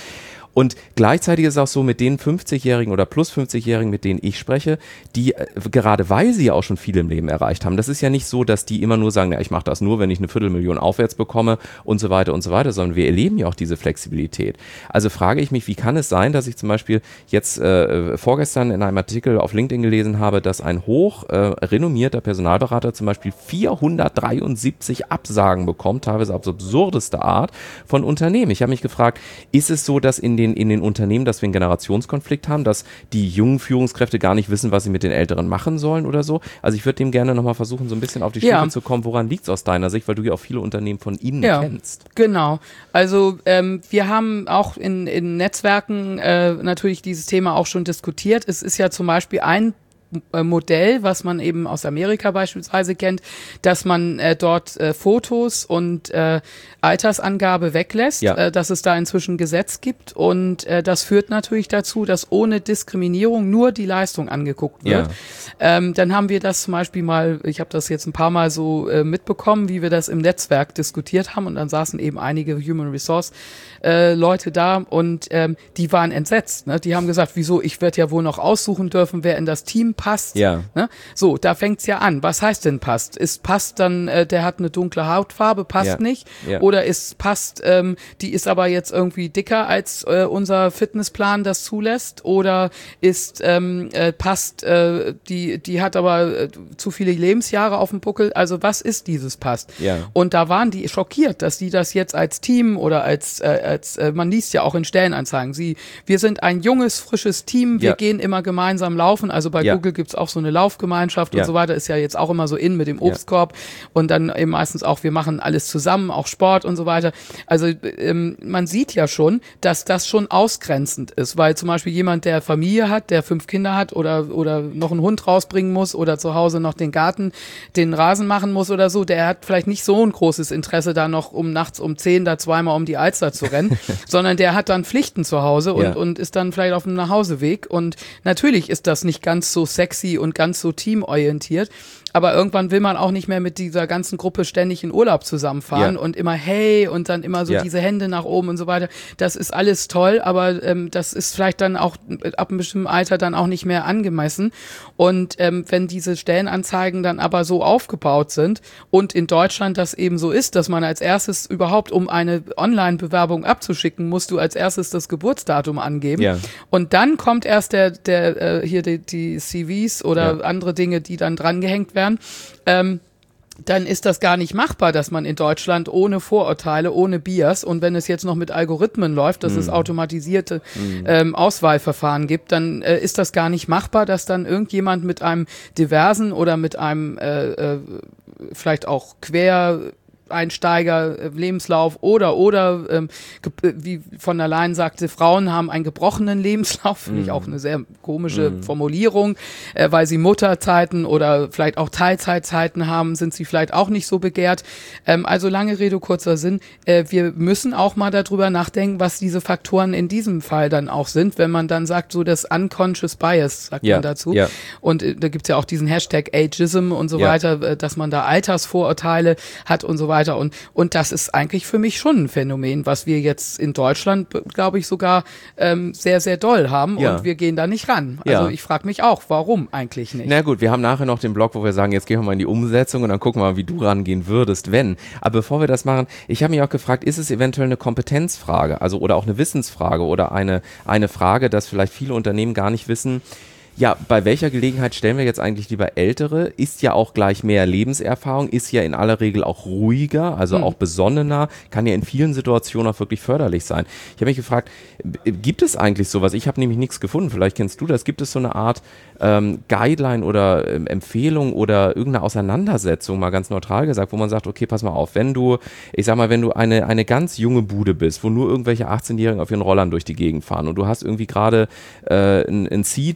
Und gleichzeitig ist es auch so, mit den fünfzigjährigen oder plus fünfzigjährigen, mit denen ich spreche, die äh, gerade weil sie ja auch schon viel im Leben erreicht haben, das ist ja nicht so, dass die immer nur sagen, ja, ich mache das nur, wenn ich eine Viertelmillion aufwärts bekomme und so weiter und so weiter, sondern wir erleben ja auch diese Flexibilität. Also frage ich mich, wie kann es sein, dass ich zum Beispiel jetzt äh, vorgestern in einem Artikel auf LinkedIn gelesen habe, dass ein hoch äh, renommierter Personalberater zum Beispiel vierhundertdreiundsiebzig Absagen bekommt, teilweise auf absurdeste Art, von Unternehmen. Ich habe mich gefragt, ist es so, dass in den, in den Unternehmen, dass wir einen Generationskonflikt haben, dass die jungen Führungskräfte gar nicht wissen, was sie mit den Älteren machen sollen oder so? Also ich würde dem gerne nochmal versuchen, so ein bisschen auf die ja. Schliche zu kommen. Woran liegt es aus deiner Sicht, weil du ja auch viele Unternehmen von ihnen ja, kennst? Genau. Also ähm, wir haben auch in, in Netzwerken äh, natürlich dieses Thema auch schon diskutiert. Es ist ja zum Beispiel ein Modell, was man eben aus Amerika beispielsweise kennt, dass man äh, dort äh, Fotos und äh, Altersangabe weglässt, ja. äh, dass es da inzwischen ein Gesetz gibt und äh, das führt natürlich dazu, dass ohne Diskriminierung nur die Leistung angeguckt wird. Ja. Ähm, dann haben wir das zum Beispiel mal, ich habe das jetzt ein paar Mal so äh, mitbekommen, wie wir das im Netzwerk diskutiert haben und dann saßen eben einige Human Resource äh, Leute da und ähm, die waren entsetzt. Ne? Die haben gesagt, wieso, ich werde ja wohl noch aussuchen dürfen, wer in das Team passt. Ja. Ne? So, da fängt's ja an. Was heißt denn passt? Ist passt dann, äh, der hat eine dunkle Hautfarbe, passt ja. nicht? Ja. Oder ist passt, ähm, die ist aber jetzt irgendwie dicker, als äh, unser Fitnessplan das zulässt? Oder ist ähm, äh, passt, äh, die, die hat aber äh, zu viele Lebensjahre auf dem Buckel? Also was ist dieses passt? Ja. Und da waren die schockiert, dass die das jetzt als Team oder als, äh, als äh, man liest ja auch in Stellenanzeigen, sie, wir sind ein junges, frisches Team, wir ja. gehen immer gemeinsam laufen, also bei ja. Google gibt's auch so eine Laufgemeinschaft ja. und so weiter, ist ja jetzt auch immer so in mit dem Obstkorb ja. und dann eben meistens auch, wir machen alles zusammen, auch Sport und so weiter. Also ähm, man sieht ja schon, dass das schon ausgrenzend ist, weil zum Beispiel jemand, der Familie hat, der fünf Kinder hat oder, oder noch einen Hund rausbringen muss oder zu Hause noch den Garten, den Rasen machen muss oder so, der hat vielleicht nicht so ein großes Interesse, da noch um nachts um zehn da zweimal um die Alster zu rennen, sondern der hat dann Pflichten zu Hause und, ja. und ist dann vielleicht auf dem Nachhauseweg und natürlich ist das nicht ganz so sexy und ganz so teamorientiert, aber irgendwann will man auch nicht mehr mit dieser ganzen Gruppe ständig in Urlaub zusammenfahren ja. und immer hey und dann immer so ja. diese Hände nach oben und so weiter. Das ist alles toll, aber ähm, das ist vielleicht dann auch ab einem bestimmten Alter dann auch nicht mehr angemessen. Und ähm, wenn diese Stellenanzeigen dann aber so aufgebaut sind und in Deutschland das eben so ist, dass man als erstes überhaupt, um eine Online-Bewerbung abzuschicken, musst du als erstes das Geburtsdatum angeben. Ja. Und dann kommt erst der, der äh, hier die, die C Vs oder ja. andere Dinge, die dann drangehängt werden. Ähm, dann ist das gar nicht machbar, dass man in Deutschland ohne Vorurteile, ohne Bias und wenn es jetzt noch mit Algorithmen läuft, dass mm. es automatisierte mm. ähm, Auswahlverfahren gibt, dann äh, ist das gar nicht machbar, dass dann irgendjemand mit einem diversen oder mit einem äh, äh, vielleicht auch quer Einsteiger, Lebenslauf oder, oder, ähm, wie von der Leyen sagte, Frauen haben einen gebrochenen Lebenslauf, finde mm. ich auch eine sehr komische mm. Formulierung, äh, weil sie Mutterzeiten oder vielleicht auch Teilzeitzeiten haben, sind sie vielleicht auch nicht so begehrt. Ähm, also lange Rede, kurzer Sinn, äh, wir müssen auch mal darüber nachdenken, was diese Faktoren in diesem Fall dann auch sind, wenn man dann sagt, so das Unconscious Bias, sagt ja. man dazu. Ja. Und äh, da gibt's ja auch diesen Hashtag Ageism und so ja. weiter, äh, dass man da Altersvorurteile hat und so weiter. Und, und das ist eigentlich für mich schon ein Phänomen, was wir jetzt in Deutschland, glaube ich, sogar ähm, sehr, sehr doll haben ja. und wir gehen da nicht ran. Also ja. ich frage mich auch, warum eigentlich nicht? Na gut, wir haben nachher noch den Blog, wo wir sagen, jetzt gehen wir mal in die Umsetzung und dann gucken wir mal, wie du rangehen würdest, wenn. Aber bevor wir das machen, ich habe mich auch gefragt, ist es eventuell eine Kompetenzfrage, also oder auch eine Wissensfrage oder eine, eine Frage, dass vielleicht viele Unternehmen gar nicht wissen, ja, bei welcher Gelegenheit stellen wir jetzt eigentlich lieber Ältere? Ist ja auch gleich mehr Lebenserfahrung, ist ja in aller Regel auch ruhiger, also mhm. auch besonnener, kann ja in vielen Situationen auch wirklich förderlich sein. Ich habe mich gefragt, gibt es eigentlich sowas? Ich habe nämlich nichts gefunden, vielleicht kennst du das. Gibt es so eine Art ähm, Guideline oder ähm, Empfehlung oder irgendeine Auseinandersetzung, mal ganz neutral gesagt, wo man sagt, okay, pass mal auf, wenn du, ich sag mal, wenn du eine, eine ganz junge Bude bist, wo nur irgendwelche achtzehnjährigen auf ihren Rollern durch die Gegend fahren und du hast irgendwie gerade äh, ein, ein Seat äh,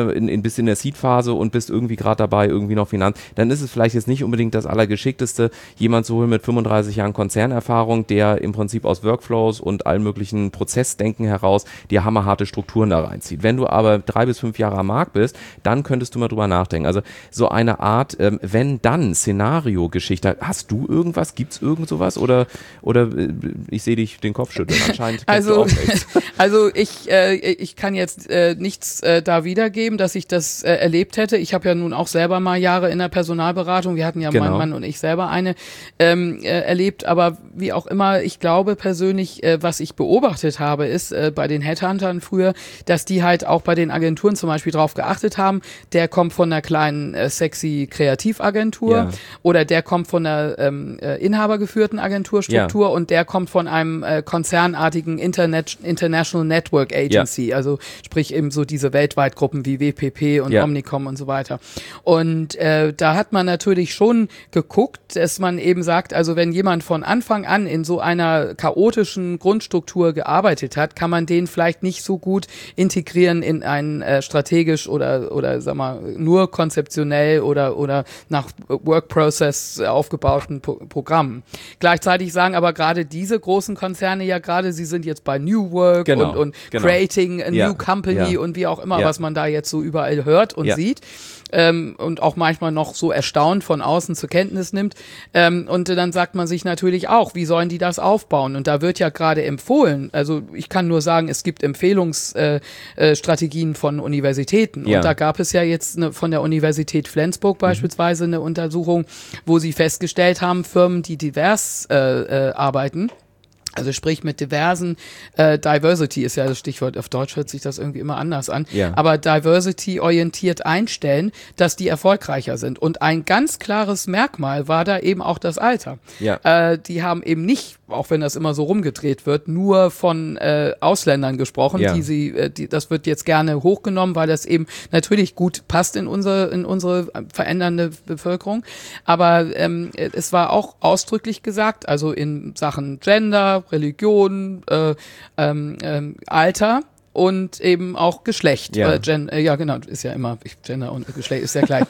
äh, in, in, bist in der Seed-Phase und bist irgendwie gerade dabei, irgendwie noch Finanz, dann ist es vielleicht jetzt nicht unbedingt das Allergeschickteste, jemand zu holen mit fünfunddreißig Jahren Konzernerfahrung, der im Prinzip aus Workflows und allen möglichen Prozessdenken heraus dir hammerharte Strukturen da reinzieht. Wenn du aber drei bis fünf Jahre am Markt bist, dann könntest du mal drüber nachdenken. Also so eine Art, ähm, wenn dann Szenario-Geschichte. Hast du irgendwas? Gibt es irgend sowas? Oder, oder äh, ich sehe dich den Kopf schütteln. Anscheinend also, also ich, äh, ich kann jetzt äh, nichts äh, da wiedergeben, dass ich das äh, erlebt hätte. Ich habe ja nun auch selber mal Jahre in der Personalberatung, wir hatten ja genau. mein Mann und ich selber eine ähm, äh, erlebt, aber wie auch immer, ich glaube persönlich, äh, was ich beobachtet habe, ist äh, bei den Headhuntern früher, dass die halt auch bei den Agenturen zum Beispiel drauf geachtet haben, der kommt von einer kleinen äh, sexy Kreativagentur ja. oder der kommt von einer ähm, äh, inhabergeführten Agenturstruktur ja. und der kommt von einem äh, konzernartigen Internet, International Network Agency, ja. also sprich eben so diese Weltweitgruppen wie W P P und ja. Omnicom und so weiter. Und äh, da hat man natürlich schon geguckt, dass man eben sagt, also wenn jemand von Anfang an in so einer chaotischen Grundstruktur gearbeitet hat, kann man den vielleicht nicht so gut integrieren in ein äh, strategisch oder oder sag mal nur konzeptionell oder oder nach Work Process aufgebauten Pro- Programmen. Gleichzeitig sagen aber gerade diese großen Konzerne ja gerade, sie sind jetzt bei New Work genau, und, und genau. Creating a ja. New Company ja. und wie auch immer, ja. was man da jetzt so überall hört und ja. sieht. Ähm, und auch manchmal noch so erstaunt von außen zur Kenntnis nimmt. Ähm, und dann sagt man sich natürlich auch, wie sollen die das aufbauen? Und da wird ja gerade empfohlen, also ich kann nur sagen, es gibt Empfehlungsstrategien äh, äh, von Universitäten. Ja. Und da gab es ja jetzt eine, von der Universität Flensburg mhm. beispielsweise eine Untersuchung, wo sie festgestellt haben, Firmen, die divers äh, äh, arbeiten, also sprich mit diversen, äh, Diversity ist ja das Stichwort, auf Deutsch hört sich das irgendwie immer anders an, ja. aber Diversity-orientiert einstellen, dass die erfolgreicher sind. Und ein ganz klares Merkmal war da eben auch das Alter. Ja. Äh, die haben eben nicht, auch wenn das immer so rumgedreht wird, nur von äh, Ausländern gesprochen, ja. die sie, äh, die, das wird jetzt gerne hochgenommen, weil das eben natürlich gut passt in unsere, in unsere verändernde Bevölkerung. Aber ähm, es war auch ausdrücklich gesagt, also in Sachen Gender, Religion, äh, ähm, ähm, Alter und eben auch Geschlecht. Ja, äh, Gen- äh, ja genau, ist ja immer, Gender und Geschlecht ist ja gleich.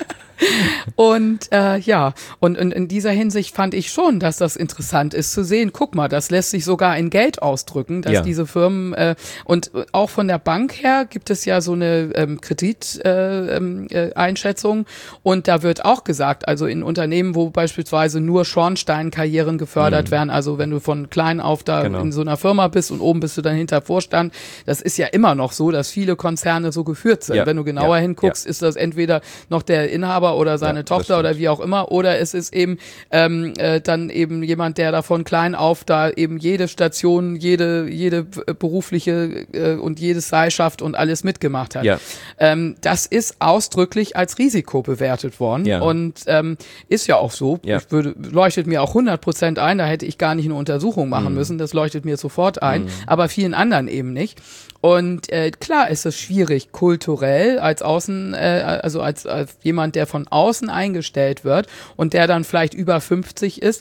Und äh, ja, und, und in dieser Hinsicht fand ich schon, dass das interessant ist zu sehen. Guck mal, das lässt sich sogar in Geld ausdrücken, dass ja. diese Firmen äh, und auch von der Bank her gibt es ja so eine ähm, Krediteinschätzung äh, äh, und da wird auch gesagt, also in Unternehmen, wo beispielsweise nur Schornsteinkarrieren gefördert mhm. werden, also wenn du von klein auf da genau. in so einer Firma bist und oben bist du dann hinter Vorstand, das ist ja immer noch so, dass viele Konzerne so geführt sind. Ja. Wenn du genauer ja. hinguckst, ja. ist das entweder noch der Inhaber oder seine ja, Tochter oder wie auch immer, oder es ist eben ähm, äh, dann eben jemand, der da von klein auf da eben jede Station, jede jede berufliche äh, und jedes Seilschaft und alles mitgemacht hat. Ja. Ähm, das ist ausdrücklich als Risiko bewertet worden ja. und ähm, ist ja auch so. Ja. Ich würde, leuchtet mir auch hundert Prozent ein, da hätte ich gar nicht eine Untersuchung machen mhm. müssen, das leuchtet mir sofort ein, mhm. aber vielen anderen eben nicht. Und äh, klar ist es schwierig, kulturell als Außen, äh, also als, als jemand, der von außen eingestellt wird und der dann vielleicht über fünfzig ist,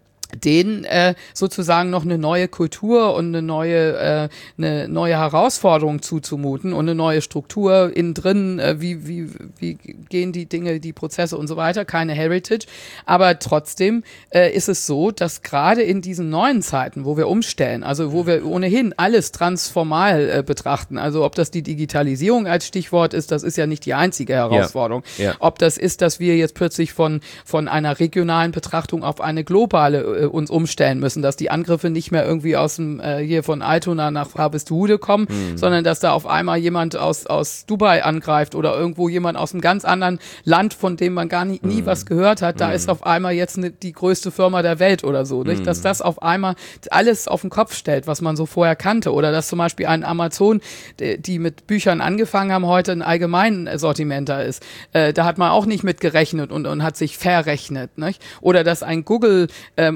denen äh, sozusagen noch eine neue Kultur und eine neue äh, eine neue Herausforderung zuzumuten und eine neue Struktur innen drin, äh, wie wie wie gehen die Dinge, die Prozesse und so weiter, keine Heritage, aber trotzdem äh, ist es so, dass gerade in diesen neuen Zeiten, wo wir umstellen, also wo wir ohnehin alles transformal äh, betrachten, also ob das die Digitalisierung als Stichwort ist, das ist ja nicht die einzige Herausforderung, ja. Ja. Ob das ist, dass wir jetzt plötzlich von von einer regionalen Betrachtung auf eine globale uns umstellen müssen, dass die Angriffe nicht mehr irgendwie aus dem äh, hier von Altona nach Harvestehude kommen, mhm. sondern dass da auf einmal jemand aus aus Dubai angreift oder irgendwo jemand aus einem ganz anderen Land, von dem man gar nie, nie mhm. was gehört hat, da mhm. ist auf einmal jetzt ne, die größte Firma der Welt oder so, nicht? Mhm. Dass das auf einmal alles auf den Kopf stellt, was man so vorher kannte, oder dass zum Beispiel ein Amazon, die, die mit Büchern angefangen haben, heute ein allgemein Sortiment da ist. Äh, da hat man auch nicht mit gerechnet und, und hat sich verrechnet, nicht? Oder dass ein Google ähm,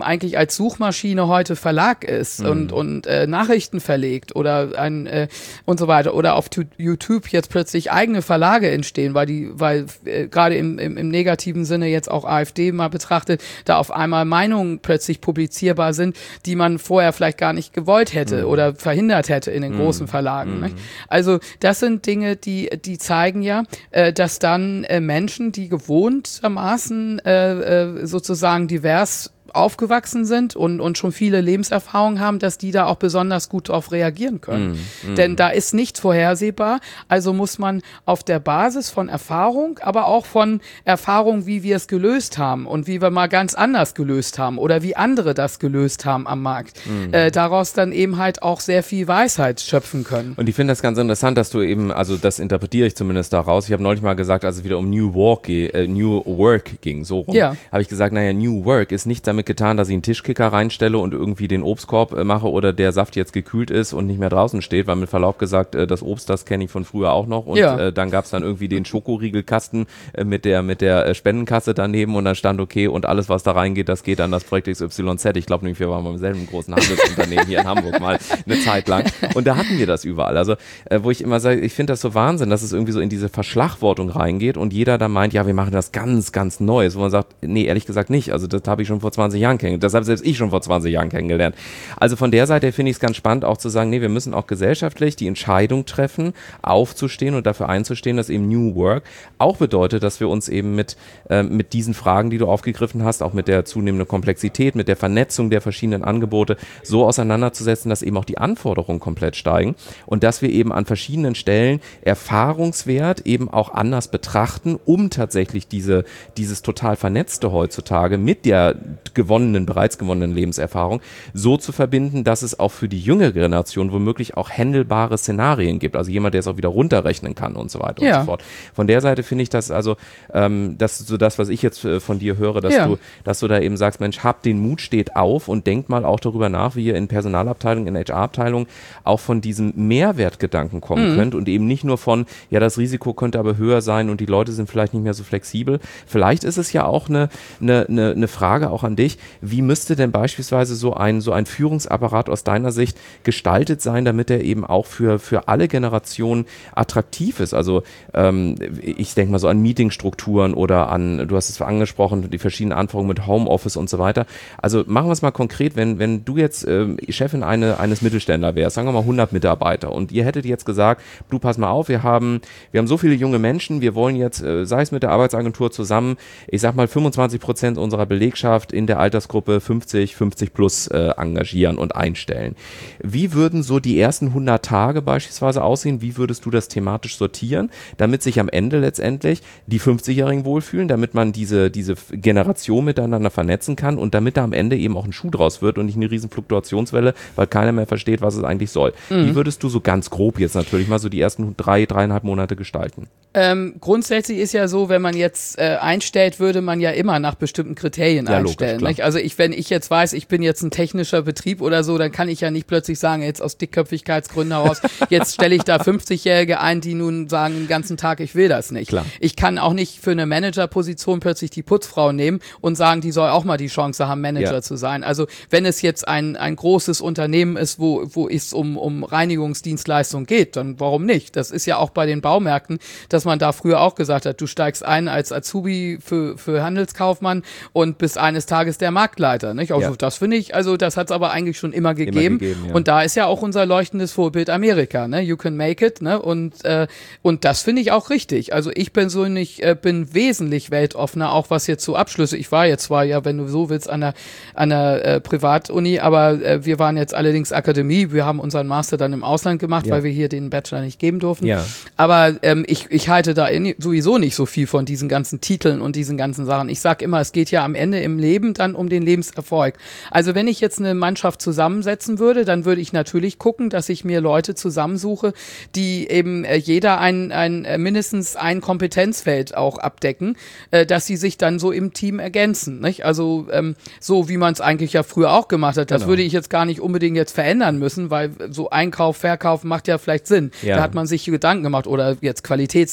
eigentlich als Suchmaschine heute Verlag ist mhm. und, und äh, Nachrichten verlegt oder ein äh, und so weiter oder auf tu- YouTube jetzt plötzlich eigene Verlage entstehen, weil die, weil äh, gerade im, im, im negativen Sinne jetzt auch AfD mal betrachtet, da auf einmal Meinungen plötzlich publizierbar sind, die man vorher vielleicht gar nicht gewollt hätte mhm. oder verhindert hätte in den mhm. großen Verlagen. Mhm. Ne? Also das sind Dinge, die, die zeigen ja, äh, dass dann äh, Menschen, die gewohntermaßen äh, äh, sozusagen divers aufgewachsen sind und, und schon viele Lebenserfahrungen haben, dass die da auch besonders gut darauf reagieren können. Mm, mm. Denn da ist nichts vorhersehbar, also muss man auf der Basis von Erfahrung, aber auch von Erfahrung, wie wir es gelöst haben und wie wir mal ganz anders gelöst haben oder wie andere das gelöst haben am Markt, mm. äh, daraus dann eben halt auch sehr viel Weisheit schöpfen können. Und ich finde das ganz interessant, dass du eben, also das interpretiere ich zumindest daraus, ich habe neulich mal gesagt, als es wieder um New Work, äh, New Work ging, so rum, ja. habe ich gesagt, naja, New Work ist nicht damit getan, dass ich einen Tischkicker reinstelle und irgendwie den Obstkorb äh, mache oder der Saft jetzt gekühlt ist und nicht mehr draußen steht, weil mit Verlaub gesagt, äh, das Obst, das kenne ich von früher auch noch und ja. äh, dann gab es dann irgendwie den Schokoriegelkasten äh, mit der mit der äh, Spendenkasse daneben und dann stand okay und alles, was da reingeht, das geht an das Projekt X Y Z. Ich glaube nämlich, wir waren beim selben großen Handelsunternehmen hier in Hamburg mal eine Zeit lang und da hatten wir das überall. Also äh, wo ich immer sage, ich finde das so Wahnsinn, dass es irgendwie so in diese Verschlagwortung reingeht und jeder da meint, ja, wir machen das ganz, ganz Neues, wo man sagt, nee, ehrlich gesagt nicht. Also das habe ich schon vor zwanzig Jahren kennengelernt. Das habe selbst ich schon vor zwanzig Jahren kennengelernt. Also von der Seite finde ich es ganz spannend, auch zu sagen, nee, wir müssen auch gesellschaftlich die Entscheidung treffen, aufzustehen und dafür einzustehen, dass eben New Work auch bedeutet, dass wir uns eben mit, äh, mit diesen Fragen, die du aufgegriffen hast, auch mit der zunehmenden Komplexität, mit der Vernetzung der verschiedenen Angebote so auseinanderzusetzen, dass eben auch die Anforderungen komplett steigen und dass wir eben an verschiedenen Stellen Erfahrungswert eben auch anders betrachten, um tatsächlich diese, dieses total Vernetzte heutzutage mit der gewonnenen, bereits gewonnenen Lebenserfahrung so zu verbinden, dass es auch für die jüngere Generation womöglich auch händelbare Szenarien gibt. Also jemand, der es auch wieder runterrechnen kann und so weiter ja. und so fort. Von der Seite finde ich das also, ähm, das ist so das, was ich jetzt äh, von dir höre, dass ja. du, dass du da eben sagst, Mensch, habt den Mut, steht auf und denkt mal auch darüber nach, wie ihr in Personalabteilungen, in H R-Abteilungen auch von diesem Mehrwertgedanken kommen mhm. könnt und eben nicht nur von, ja, das Risiko könnte aber höher sein und die Leute sind vielleicht nicht mehr so flexibel. Vielleicht ist es ja auch eine, eine, eine, eine Frage auch an dich, wie müsste denn beispielsweise so ein, so ein Führungsapparat aus deiner Sicht gestaltet sein, damit er eben auch für, für alle Generationen attraktiv ist? Also ähm, ich denke mal so an Meetingstrukturen oder an, du hast es angesprochen, die verschiedenen Anforderungen mit Homeoffice und so weiter. Also machen wir es mal konkret, wenn, wenn du jetzt äh, Chefin eine, eines Mittelständler wärst, sagen wir mal hundert Mitarbeiter und ihr hättet jetzt gesagt, du pass mal auf, wir haben, wir haben so viele junge Menschen, wir wollen jetzt, äh, sei es mit der Arbeitsagentur zusammen, ich sag mal fünfundzwanzig Prozent unserer Belegschaft in der Altersgruppe fünfzig, fünfzig plus äh, engagieren und einstellen. Wie würden so die ersten hundert Tage beispielsweise aussehen? Wie würdest du das thematisch sortieren, damit sich am Ende letztendlich die fünfzigjährigen wohlfühlen, damit man diese, diese Generation miteinander vernetzen kann und damit da am Ende eben auch ein Schuh draus wird und nicht eine riesen Fluktuationswelle, weil keiner mehr versteht, was es eigentlich soll. Mhm. Wie würdest du so ganz grob jetzt natürlich mal so die ersten drei, dreieinhalb Monate gestalten? Ähm, grundsätzlich ist ja so, wenn man jetzt äh, einstellt, würde man ja immer nach bestimmten Kriterien ja, einstellen. Logisch, also ich, wenn ich jetzt weiß, ich bin jetzt ein technischer Betrieb oder so, dann kann ich ja nicht plötzlich sagen, jetzt aus Dickköpfigkeitsgründen heraus, jetzt stelle ich da fünfzigjährige ein, die nun sagen den ganzen Tag, ich will das nicht. Klar. Ich kann auch nicht für eine Managerposition plötzlich die Putzfrau nehmen und sagen, die soll auch mal die Chance haben, Manager ja. zu sein. Also wenn es jetzt ein, ein großes Unternehmen ist, wo, wo es um, um Reinigungsdienstleistung geht, dann warum nicht? Das ist ja auch bei den Baumärkten, dass man da früher auch gesagt hat, du steigst ein als Azubi für, für Handelskaufmann und bist eines Tages der Marktleiter. Nicht? Also ja. das finde ich, also das hat es aber eigentlich schon immer gegeben. Immer gegeben ja. Und da ist ja auch unser leuchtendes Vorbild Amerika. Ne? You can make it. Ne? Und, äh, und das finde ich auch richtig. Also ich persönlich äh, bin wesentlich weltoffener, auch was jetzt so Abschlüsse, ich war jetzt zwar ja, wenn du so willst, an der, an der äh, Privatuni, aber äh, wir waren jetzt allerdings Akademie. Wir haben unseren Master dann im Ausland gemacht, ja. weil wir hier den Bachelor nicht geben durften. Ja. Aber ähm, ich, ich halte da in, sowieso nicht so viel von diesen ganzen Titeln und diesen ganzen Sachen. Ich sag immer, es geht ja am Ende im Leben dann um den Lebenserfolg. Also wenn ich jetzt eine Mannschaft zusammensetzen würde, dann würde ich natürlich gucken, dass ich mir Leute zusammensuche, die eben äh, jeder ein, ein äh, mindestens ein Kompetenzfeld auch abdecken, äh, dass sie sich dann so im Team ergänzen. Nicht? Also ähm, so wie man es eigentlich ja früher auch gemacht hat. Das genau. würde ich jetzt gar nicht unbedingt jetzt verändern müssen, weil so Einkauf, Verkauf macht ja vielleicht Sinn. Ja. Da hat man sich Gedanken gemacht oder jetzt Qualitätsmanagement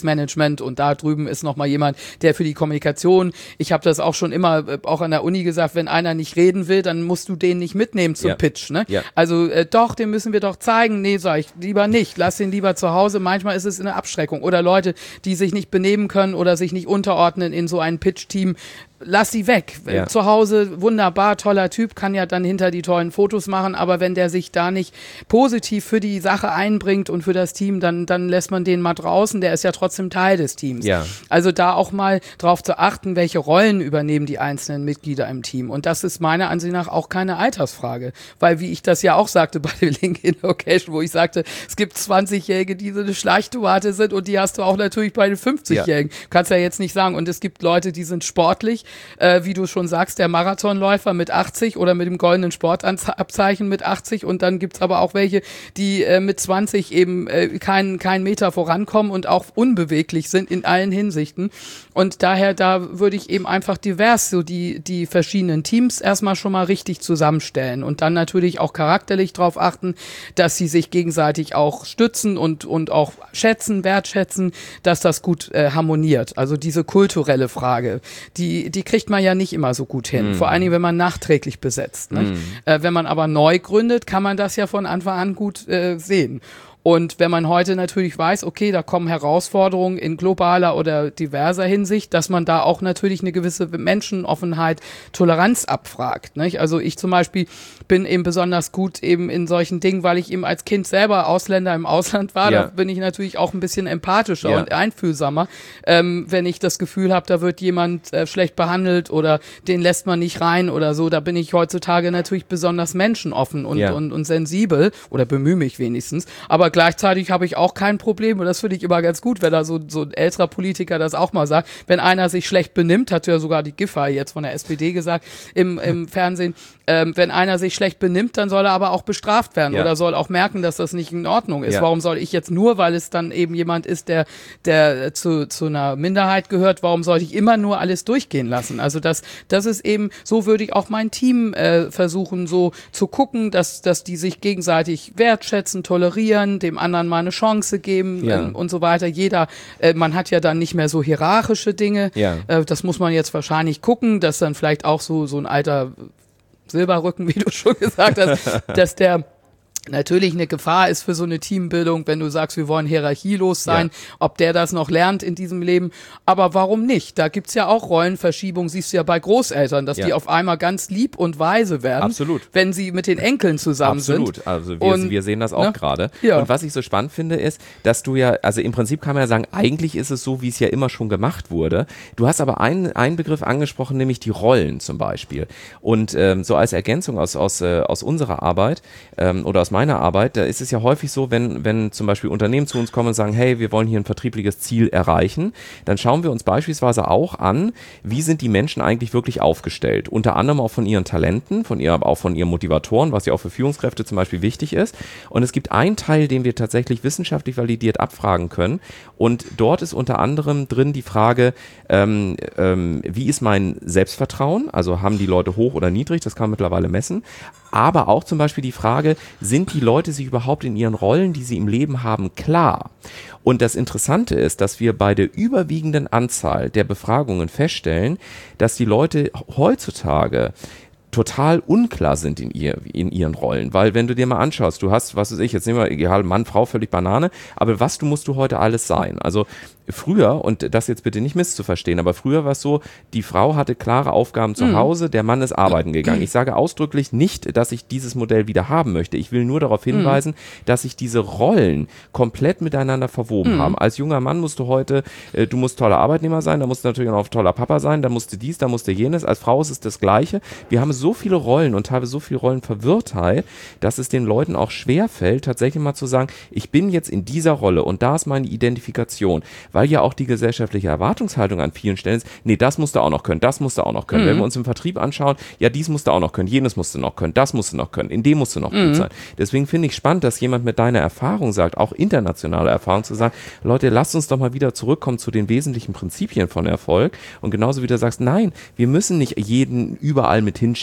Vertriebsmanagement und da drüben ist nochmal jemand, der für die Kommunikation, ich habe das auch schon immer, äh, auch an der Uni gesagt, wenn einer nicht reden will, dann musst du den nicht mitnehmen zum ja. Pitch. Ne? Ja. Also äh, doch, den müssen wir doch zeigen. Nee, sag ich, lieber nicht. Lass ihn lieber zu Hause. Manchmal ist es eine Abschreckung. Oder Leute, die sich nicht benehmen können oder sich nicht unterordnen in so ein Pitch-Team. Lass sie weg. Ja. Zu Hause, wunderbar, toller Typ, kann ja dann hinter die tollen Fotos machen, aber wenn der sich da nicht positiv für die Sache einbringt und für das Team, dann, dann lässt man den mal draußen, der ist ja trotzdem Teil des Teams. Ja. Also da auch mal drauf zu achten, welche Rollen übernehmen die einzelnen Mitglieder im Team. Und das ist meiner Ansicht nach auch keine Altersfrage, weil wie ich das ja auch sagte bei der LinkedIn Location, wo ich sagte, es gibt zwanzigjährige, die so eine Schleichtomate sind und die hast du auch natürlich bei den fünfzigjährigen. Ja. Kannst ja jetzt nicht sagen. Und es gibt Leute, die sind sportlich, Äh, wie du schon sagst, der Marathonläufer mit achtzig oder mit dem goldenen Sportabzeichen mit achtzig und dann gibt's aber auch welche, die äh, mit zwanzig eben äh, keinen kein Meter vorankommen und auch unbeweglich sind in allen Hinsichten und daher, da würde ich eben einfach divers so die, die verschiedenen Teams erstmal schon mal richtig zusammenstellen und dann natürlich auch charakterlich darauf achten, dass sie sich gegenseitig auch stützen und, und auch schätzen, wertschätzen, dass das gut äh, harmoniert. Also diese kulturelle Frage, die die kriegt man ja nicht immer so gut hin, mm. vor allen Dingen, wenn man nachträglich besetzt. Ne? Mm. Äh, wenn man aber neu gründet, kann man das ja von Anfang an gut äh, sehen. Und wenn man heute natürlich weiß, okay, da kommen Herausforderungen in globaler oder diverser Hinsicht, dass man da auch natürlich eine gewisse Menschenoffenheit, Toleranz abfragt. Nicht? Also ich zum Beispiel bin eben besonders gut eben in solchen Dingen, weil ich eben als Kind selber Ausländer im Ausland war. Ja. Da bin ich natürlich auch ein bisschen empathischer ja. und einfühlsamer. Ähm, wenn ich das Gefühl habe, da wird jemand äh, schlecht behandelt oder den lässt man nicht rein oder so, da bin ich heutzutage natürlich besonders menschenoffen und, ja. und, und sensibel oder bemühe mich wenigstens. Aber gleichzeitig habe ich auch kein Problem und das finde ich immer ganz gut, wenn da so, so ein älterer Politiker das auch mal sagt. Wenn einer sich schlecht benimmt, hat ja sogar die Giffey jetzt von der S P D gesagt im, im Fernsehen, ähm, wenn einer sich schlecht benimmt, dann soll er aber auch bestraft werden ja. oder soll auch merken, dass das nicht in Ordnung ist. Ja. Warum soll ich jetzt nur, weil es dann eben jemand ist, der, der zu, zu einer Minderheit gehört, warum sollte ich immer nur alles durchgehen lassen? Also das, das ist eben, so würde ich auch mein Team äh, versuchen, so zu gucken, dass, dass die sich gegenseitig wertschätzen, tolerieren, dem anderen mal eine Chance geben ja. ähm, und so weiter. Jeder, äh, man hat ja dann nicht mehr so hierarchische Dinge. Ja. Äh, das muss man jetzt wahrscheinlich gucken, dass dann vielleicht auch so, so ein alter Silberrücken, wie du schon gesagt hast, dass der natürlich eine Gefahr ist für so eine Teambildung, wenn du sagst, wir wollen hierarchielos sein, ja. ob der das noch lernt in diesem Leben. Aber warum nicht? Da gibt's ja auch Rollenverschiebung, siehst du ja bei Großeltern, dass ja. die auf einmal ganz lieb und weise werden, Absolut. wenn sie mit den Enkeln zusammen Absolut. sind. Absolut, also wir, und, wir sehen das auch ne? gerade. Ja. Und was ich so spannend finde, ist, dass du ja, also im Prinzip kann man ja sagen, eigentlich ist es so, wie es ja immer schon gemacht wurde. Du hast aber einen, einen Begriff angesprochen, nämlich die Rollen zum Beispiel. Und ähm, so als Ergänzung aus, aus, äh, aus unserer Arbeit ähm, oder aus meiner Arbeit, da ist es ja häufig so, wenn, wenn zum Beispiel Unternehmen zu uns kommen und sagen, hey, wir wollen hier ein vertriebliches Ziel erreichen, dann schauen wir uns beispielsweise auch an, wie sind die Menschen eigentlich wirklich aufgestellt. Unter anderem auch von ihren Talenten, von ihr, auch von ihren Motivatoren, was ja auch für Führungskräfte zum Beispiel wichtig ist. Und es gibt einen Teil, den wir tatsächlich wissenschaftlich validiert abfragen können. Und dort ist unter anderem drin die Frage, ähm, ähm, wie ist mein Selbstvertrauen? Also haben die Leute hoch oder niedrig? Das kann man mittlerweile messen. Aber auch zum Beispiel die Frage, sind die Leute sich überhaupt in ihren Rollen, die sie im Leben haben, klar? Und das Interessante ist, dass wir bei der überwiegenden Anzahl der Befragungen feststellen, dass die Leute heutzutage total unklar sind in, ihr, in ihren Rollen, weil wenn du dir mal anschaust, du hast, was weiß ich, jetzt nehmen wir, egal, Mann, Frau, völlig Banane, aber was du musst du heute alles sein? Also früher, und das jetzt bitte nicht misszuverstehen, aber früher war es so, die Frau hatte klare Aufgaben zu mhm. Hause, der Mann ist arbeiten gegangen. Ich sage ausdrücklich nicht, dass ich dieses Modell wieder haben möchte. Ich will nur darauf hinweisen, mhm. dass sich diese Rollen komplett miteinander verwoben mhm. haben. Als junger Mann musst du heute, äh, du musst toller Arbeitnehmer sein, da musst du natürlich auch ein toller Papa sein, da musst du dies, da musst du jenes. Als Frau ist es das Gleiche. Wir haben so viele Rollen und teilweise so viel Rollenverwirrtheit, dass es den Leuten auch schwerfällt, tatsächlich mal zu sagen, ich bin jetzt in dieser Rolle und da ist meine Identifikation. Weil ja auch die gesellschaftliche Erwartungshaltung an vielen Stellen ist, nee, das musst du auch noch können, das musst du auch noch können. Mhm. Wenn wir uns im Vertrieb anschauen, ja, dies musst du auch noch können, jenes musst du noch können, das musst du noch können, in dem musst du noch mhm. gut sein. Deswegen finde ich spannend, dass jemand mit deiner Erfahrung sagt, auch internationale Erfahrung zu sagen, Leute, lasst uns doch mal wieder zurückkommen zu den wesentlichen Prinzipien von Erfolg und genauso wie du sagst, nein, wir müssen nicht jeden überall mit hinschicken.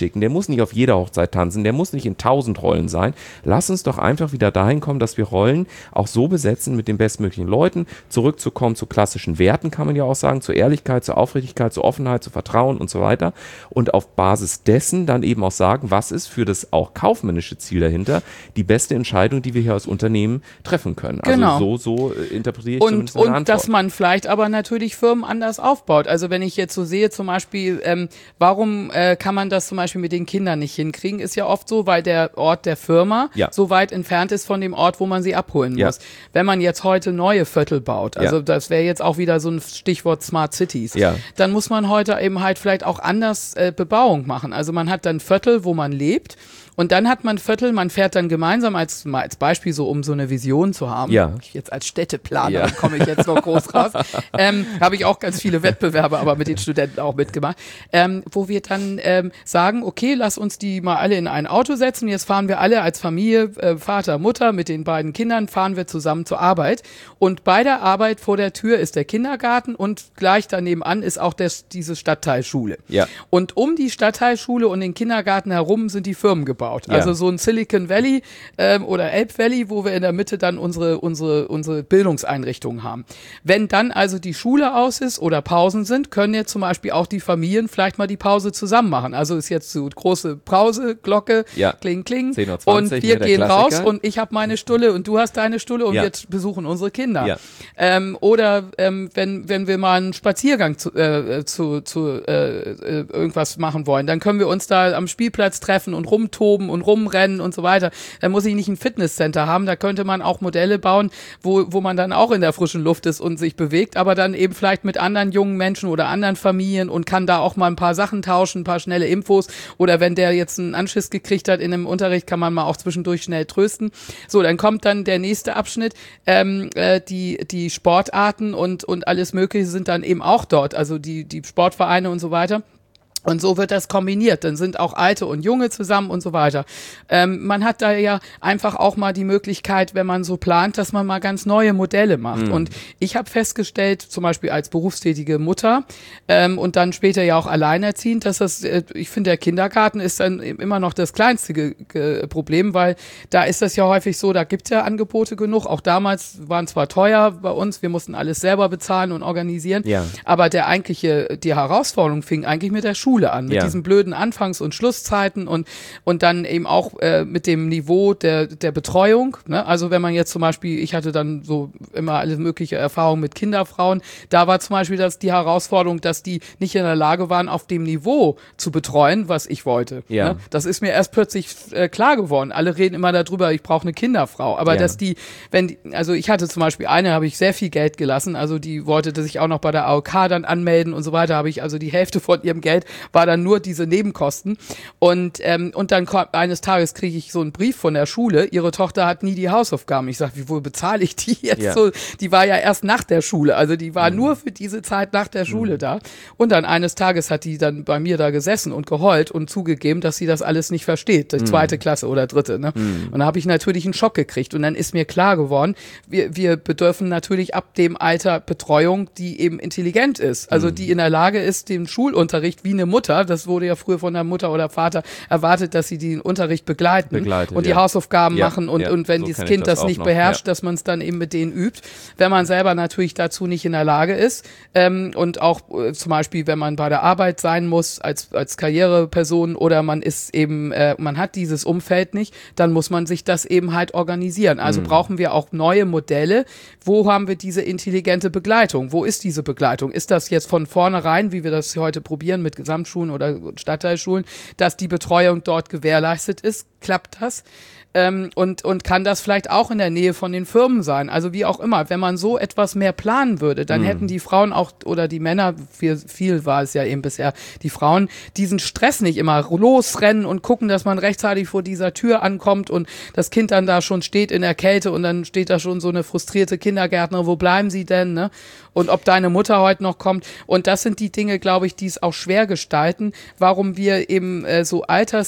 schicken, der muss nicht auf jeder Hochzeit tanzen, der muss nicht in tausend Rollen sein. Lass uns doch einfach wieder dahin kommen, dass wir Rollen auch so besetzen mit den bestmöglichen Leuten, zurückzukommen zu klassischen Werten, kann man ja auch sagen, zur Ehrlichkeit, zur Aufrichtigkeit, zur Offenheit, zu Vertrauen und so weiter. Und auf Basis dessen dann eben auch sagen, was ist für das auch kaufmännische Ziel dahinter die beste Entscheidung, die wir hier als Unternehmen treffen können. Also genau. so, so äh, interpretiere ich und, zumindest eine Und Antwort. Dass man vielleicht aber natürlich Firmen anders aufbaut. Also wenn ich jetzt so sehe, zum Beispiel, ähm, warum äh, kann man das zum Beispiel mit den Kindern nicht hinkriegen, ist ja oft so, weil der Ort der Firma ja. so weit entfernt ist von dem Ort, wo man sie abholen ja. muss. Wenn man jetzt heute neue Viertel baut, also ja. das wäre jetzt auch wieder so ein Stichwort Smart Cities, ja. dann muss man heute eben halt vielleicht auch anders äh, Bebauung machen. Also man hat dann Viertel, wo man lebt. Und dann hat man Viertel, man fährt dann gemeinsam als, mal als Beispiel so, um so eine Vision zu haben. Ja. Jetzt als Städteplaner ja. komme ich jetzt noch groß raus. ähm, habe ich auch ganz viele Wettbewerbe, aber mit den Studenten auch mitgemacht. Ähm, wo wir dann ähm, sagen, okay, lass uns die mal alle in ein Auto setzen. Jetzt fahren wir alle als Familie, äh, Vater, Mutter, mit den beiden Kindern, fahren wir zusammen zur Arbeit. Und bei der Arbeit vor der Tür ist der Kindergarten und gleich daneben an ist auch das, diese Stadtteilschule. Ja. Und um die Stadtteilschule und den Kindergarten herum sind die Firmen gebaut. Ja. Also so ein Silicon Valley ähm, oder Elb Valley, wo wir in der Mitte dann unsere, unsere, unsere Bildungseinrichtungen haben. Wenn dann also die Schule aus ist oder Pausen sind, können jetzt zum Beispiel auch die Familien vielleicht mal die Pause zusammen machen. Also ist jetzt so große Pause, Glocke, ja. kling, kling. zehn Uhr zwanzig, und wir gehen Klassiker. raus und ich habe meine Stulle und du hast deine Stulle und ja. wir besuchen unsere Kinder. Ja. Ähm, oder ähm, wenn, wenn wir mal einen Spaziergang zu, äh, zu, zu äh, irgendwas machen wollen, dann können wir uns da am Spielplatz treffen und rumtoben und rumrennen und so weiter. Da muss ich nicht ein Fitnesscenter haben, da könnte man auch Modelle bauen, wo, wo man dann auch in der frischen Luft ist und sich bewegt, aber dann eben vielleicht mit anderen jungen Menschen oder anderen Familien und kann da auch mal ein paar Sachen tauschen, ein paar schnelle Infos oder wenn der jetzt einen Anschiss gekriegt hat in einem Unterricht, kann man mal auch zwischendurch schnell trösten. So, dann kommt dann der nächste Abschnitt, ähm, äh, die, die Sportarten und, und alles Mögliche sind dann eben auch dort, also die, die Sportvereine und so weiter. Und so wird das kombiniert. Dann sind auch Alte und Junge zusammen und so weiter. Ähm, man hat da ja einfach auch mal die Möglichkeit, wenn man so plant, dass man mal ganz neue Modelle macht. Mhm. Und ich habe festgestellt, zum Beispiel als berufstätige Mutter ähm, und dann später ja auch alleinerziehend, dass das, äh, ich finde, der Kindergarten ist dann immer noch das kleinste ge- ge- Problem, weil da ist das ja häufig so, da gibt es ja Angebote genug. Auch damals waren zwar teuer bei uns, wir mussten alles selber bezahlen und organisieren, ja. aber der eigentliche, die Herausforderung fing eigentlich mit der Schule an, mit ja. diesen blöden Anfangs- und Schlusszeiten und, und dann eben auch äh, mit dem Niveau der, der Betreuung. Ne? Also wenn man jetzt zum Beispiel, ich hatte dann so immer alle mögliche Erfahrungen mit Kinderfrauen, da war zum Beispiel das die Herausforderung, dass die nicht in der Lage waren, auf dem Niveau zu betreuen, was ich wollte. Ja. Ne? Das ist mir erst plötzlich äh, klar geworden. Alle reden immer darüber, ich brauche eine Kinderfrau. Aber ja. dass die, wenn die, also ich hatte zum Beispiel eine, habe ich sehr viel Geld gelassen, also die wollte sich auch noch bei der A O K dann anmelden und so weiter, habe ich also die Hälfte von ihrem Geld war dann nur diese Nebenkosten. Und, ähm, und dann kommt, eines Tages kriege ich so einen Brief von der Schule, ihre Tochter hat nie die Hausaufgaben. Ich sage, wie wohl bezahle ich die jetzt ja. so? Die war ja erst nach der Schule, also die war mhm. nur für diese Zeit nach der Schule mhm. da. Und dann eines Tages hat die dann bei mir da gesessen und geheult und zugegeben, dass sie das alles nicht versteht, die mhm. zweite Klasse oder dritte. Ne? Mhm. Und da habe ich natürlich einen Schock gekriegt. Und dann ist mir klar geworden, wir, wir bedürfen natürlich ab dem Alter Betreuung, die eben intelligent ist, also mhm. die in der Lage ist, den Schulunterricht wie eine Mutter, das wurde ja früher von der Mutter oder Vater erwartet, dass sie den Unterricht begleiten Begleitet, und die ja. Hausaufgaben ja, machen und, ja, und wenn so das Kind das, das nicht noch, beherrscht, ja. dass man es dann eben mit denen übt. Wenn man selber natürlich dazu nicht in der Lage ist ähm, und auch äh, zum Beispiel, wenn man bei der Arbeit sein muss als, als Karriereperson oder man ist eben, äh, man hat dieses Umfeld nicht, dann muss man sich das eben halt organisieren. Also mhm. brauchen wir auch neue Modelle. Wo haben wir diese intelligente Begleitung? Wo ist diese Begleitung? Ist das jetzt von vornherein, wie wir das heute probieren mit Gesamtschulen oder Stadtteilschulen, dass die Betreuung dort gewährleistet ist? Klappt das? Ähm, und, und kann das vielleicht auch in der Nähe von den Firmen sein? Also wie auch immer, wenn man so etwas mehr planen würde, dann mm. hätten die Frauen auch, oder die Männer, viel, viel war es ja eben bisher, die Frauen, diesen Stress nicht immer losrennen und gucken, dass man rechtzeitig vor dieser Tür ankommt und das Kind dann da schon steht in der Kälte und dann steht da schon so eine frustrierte Kindergärtnerin, wo bleiben sie denn? Ne? Und ob deine Mutter heute noch kommt. Und das sind die Dinge, glaube ich, die es auch schwer gestalten, warum wir eben äh, so Alters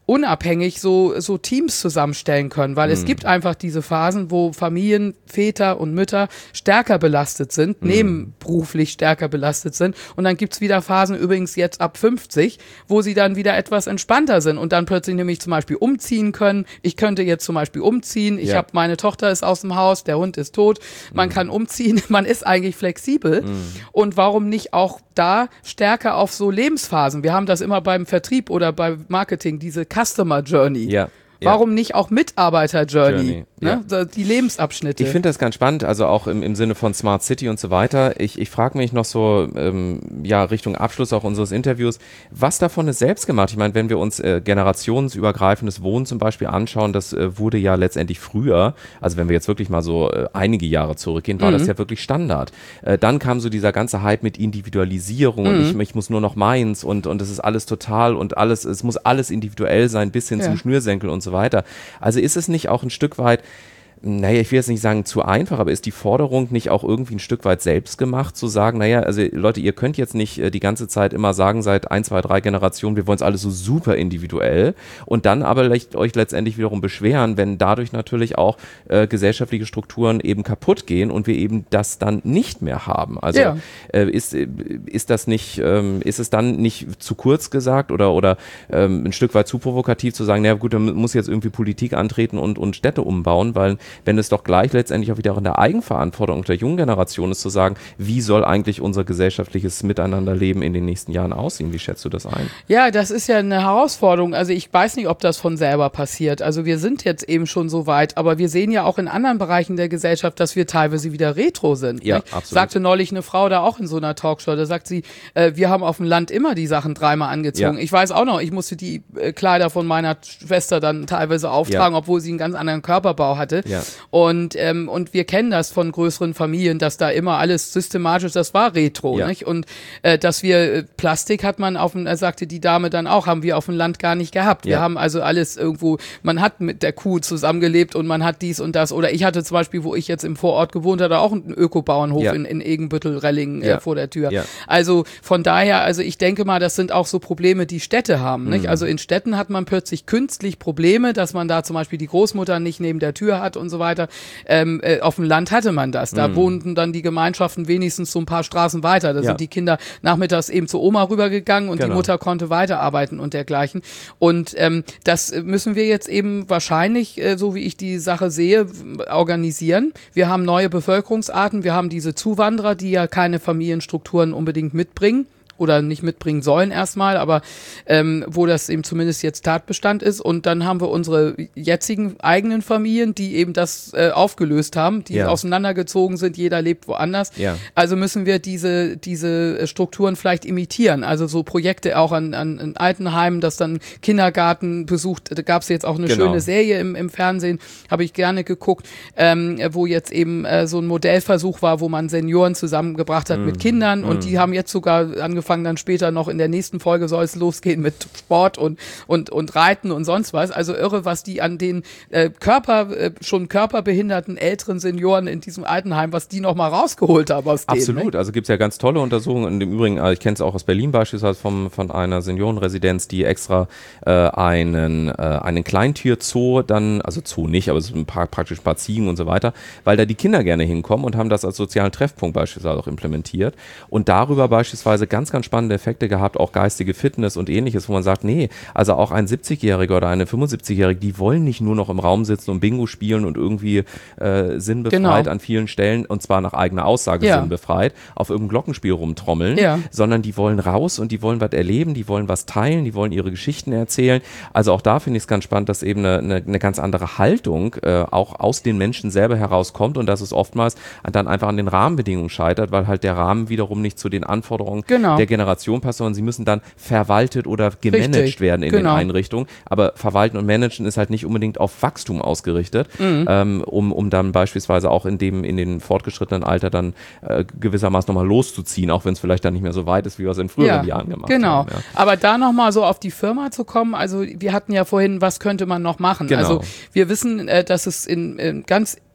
unabhängig so, so Teams zusammenstellen können, weil mhm. es gibt einfach diese Phasen, wo Familien, Väter und Mütter stärker belastet sind, mhm. nebenberuflich stärker belastet sind und dann gibt's wieder Phasen, übrigens jetzt ab fünfzig, wo sie dann wieder etwas entspannter sind und dann plötzlich nämlich zum Beispiel umziehen können. Ich könnte jetzt zum Beispiel umziehen, ich ja. habe, meine Tochter ist aus dem Haus, der Hund ist tot, man mhm. kann umziehen, man ist eigentlich flexibel mhm. und warum nicht auch da stärker auf so Lebensphasen, wir haben das immer beim Vertrieb oder beim Marketing, diese Customer Journey. Ja. Warum ja. nicht auch Mitarbeiter-Journey, ne? ja. die Lebensabschnitte? Ich finde das ganz spannend, also auch im, im Sinne von Smart City und so weiter. Ich, ich frage mich noch so, ähm, ja, Richtung Abschluss auch unseres Interviews, was davon ist selbst gemacht? Ich meine, wenn wir uns äh, generationsübergreifendes Wohnen zum Beispiel anschauen, das äh, wurde ja letztendlich früher, also wenn wir jetzt wirklich mal so äh, einige Jahre zurückgehen, war mhm. das ja wirklich Standard. Äh, dann kam so dieser ganze Hype mit Individualisierung mhm. und ich, ich muss nur noch meins und und es ist alles total und alles, es muss alles individuell sein, bis hin ja. zum Schnürsenkel und so weiter. Also ist es nicht auch ein Stück weit, naja, ich will jetzt nicht sagen zu einfach, aber ist die Forderung nicht auch irgendwie ein Stück weit selbst gemacht, zu sagen, naja, also Leute, ihr könnt jetzt nicht äh, die ganze Zeit immer sagen, seit ein, zwei, drei Generationen, wir wollen es alles so super individuell und dann aber leicht, euch letztendlich wiederum beschweren, wenn dadurch natürlich auch äh, gesellschaftliche Strukturen eben kaputt gehen und wir eben das dann nicht mehr haben. Also ja. äh, ist, ist das nicht, ähm, ist es dann nicht zu kurz gesagt oder, oder ähm, ein Stück weit zu provokativ zu sagen, naja gut, dann muss jetzt irgendwie Politik antreten und, und Städte umbauen, weil wenn es doch gleich letztendlich auch wieder auch in der Eigenverantwortung der jungen Generation ist, zu sagen, wie soll eigentlich unser gesellschaftliches Miteinanderleben in den nächsten Jahren aussehen? Wie schätzt du das ein? Ja, das ist ja eine Herausforderung. Also ich weiß nicht, ob das von selber passiert. Also wir sind jetzt eben schon so weit, aber wir sehen ja auch in anderen Bereichen der Gesellschaft, dass wir teilweise wieder retro sind. Ja, nicht? Absolut. Sagte neulich eine Frau da auch in so einer Talkshow, da sagt sie, äh, wir haben auf dem Land immer die Sachen dreimal angezogen. Ja. Ich weiß auch noch, ich musste die äh, Kleider von meiner Schwester dann teilweise auftragen, ja. obwohl sie einen ganz anderen Körperbau hatte. Ja. Und, ähm, und wir kennen das von größeren Familien, dass da immer alles systematisch, das war Retro, ja. nicht? Und äh, dass wir äh, Plastik hat man auf dem, äh, sagte die Dame dann auch, haben wir auf dem Land gar nicht gehabt. Ja. Wir haben also alles irgendwo, man hat mit der Kuh zusammengelebt und man hat dies und das. Oder ich hatte zum Beispiel, wo ich jetzt im Vorort gewohnt hatte, auch einen Ökobauernhof ja. in, in Egenbüttel, Relling äh, ja. vor der Tür. Ja. Also von daher, also ich denke mal, das sind auch so Probleme, die Städte haben, mhm. nicht? Also in Städten hat man plötzlich künstlich Probleme, dass man da zum Beispiel die Großmutter nicht neben der Tür hat und so weiter. Ähm, äh, auf dem Land hatte man das. Da mhm. wohnten dann die Gemeinschaften wenigstens so ein paar Straßen weiter. Da ja. sind die Kinder nachmittags eben zur Oma rübergegangen und genau. die Mutter konnte weiterarbeiten und dergleichen. Und ähm, das müssen wir jetzt eben wahrscheinlich, äh, so wie ich die Sache sehe, organisieren. Wir haben neue Bevölkerungsarten, wir haben diese Zuwanderer, die ja keine Familienstrukturen unbedingt mitbringen. Oder nicht mitbringen sollen erstmal, aber ähm, wo das eben zumindest jetzt Tatbestand ist. Und dann haben wir unsere jetzigen eigenen Familien, die eben das äh, aufgelöst haben, die ja. auseinandergezogen sind, jeder lebt woanders. Ja. Also müssen wir diese diese Strukturen vielleicht imitieren. Also so Projekte auch an, an, an Altenheimen, dass dann Kindergarten besucht. Da gab es jetzt auch eine genau. schöne Serie im, im Fernsehen, habe ich gerne geguckt, ähm, wo jetzt eben äh, so ein Modellversuch war, wo man Senioren zusammengebracht hat mm. mit Kindern. Mm. Und die haben jetzt sogar angefangen, fangen dann später noch in der nächsten Folge soll es losgehen mit Sport und und und Reiten und sonst was. Also irre, was die an den äh, Körper äh, schon körperbehinderten älteren Senioren in diesem Altenheim, was die noch mal rausgeholt haben aus denen. Absolut. Ne? Also gibt es ja ganz tolle Untersuchungen. Und im Übrigen, ich kenne es auch aus Berlin beispielsweise vom, von einer Seniorenresidenz, die extra äh, einen äh, einen Kleintierzoo dann, also Zoo nicht, aber so ein paar, praktisch ein paar Ziegen und so weiter, weil da die Kinder gerne hinkommen und haben das als sozialen Treffpunkt beispielsweise auch implementiert und darüber beispielsweise ganz, ganz spannende Effekte gehabt, auch geistige Fitness und ähnliches, wo man sagt, nee, also auch ein siebzigjähriger oder eine fünfundsiebzigjährige, die wollen nicht nur noch im Raum sitzen und Bingo spielen und irgendwie äh, sinnbefreit genau. an vielen Stellen, und zwar nach eigener Aussage ja. sinnbefreit, auf irgendeinem Glockenspiel rumtrommeln, ja. sondern die wollen raus und die wollen was erleben, die wollen was teilen, die wollen ihre Geschichten erzählen. Also auch da finde ich es ganz spannend, dass eben eine, eine, eine ganz andere Haltung äh, auch aus den Menschen selber herauskommt und dass es oftmals dann einfach an den Rahmenbedingungen scheitert, weil halt der Rahmen wiederum nicht zu den Anforderungen genau. der Generation passt, sondern sie müssen dann verwaltet oder gemanagt Richtig, werden in genau. den Einrichtungen. Aber verwalten und managen ist halt nicht unbedingt auf Wachstum ausgerichtet, mhm. ähm, um, um dann beispielsweise auch in dem in den fortgeschrittenen Alter dann äh, gewissermaßen nochmal loszuziehen, auch wenn es vielleicht dann nicht mehr so weit ist, wie wir es in früheren ja, Jahren gemacht genau. haben. Genau. Ja. Aber da nochmal so auf die Firma zu kommen, also wir hatten ja vorhin, was könnte man noch machen? Genau. Also wir wissen, äh, dass es in, in ganz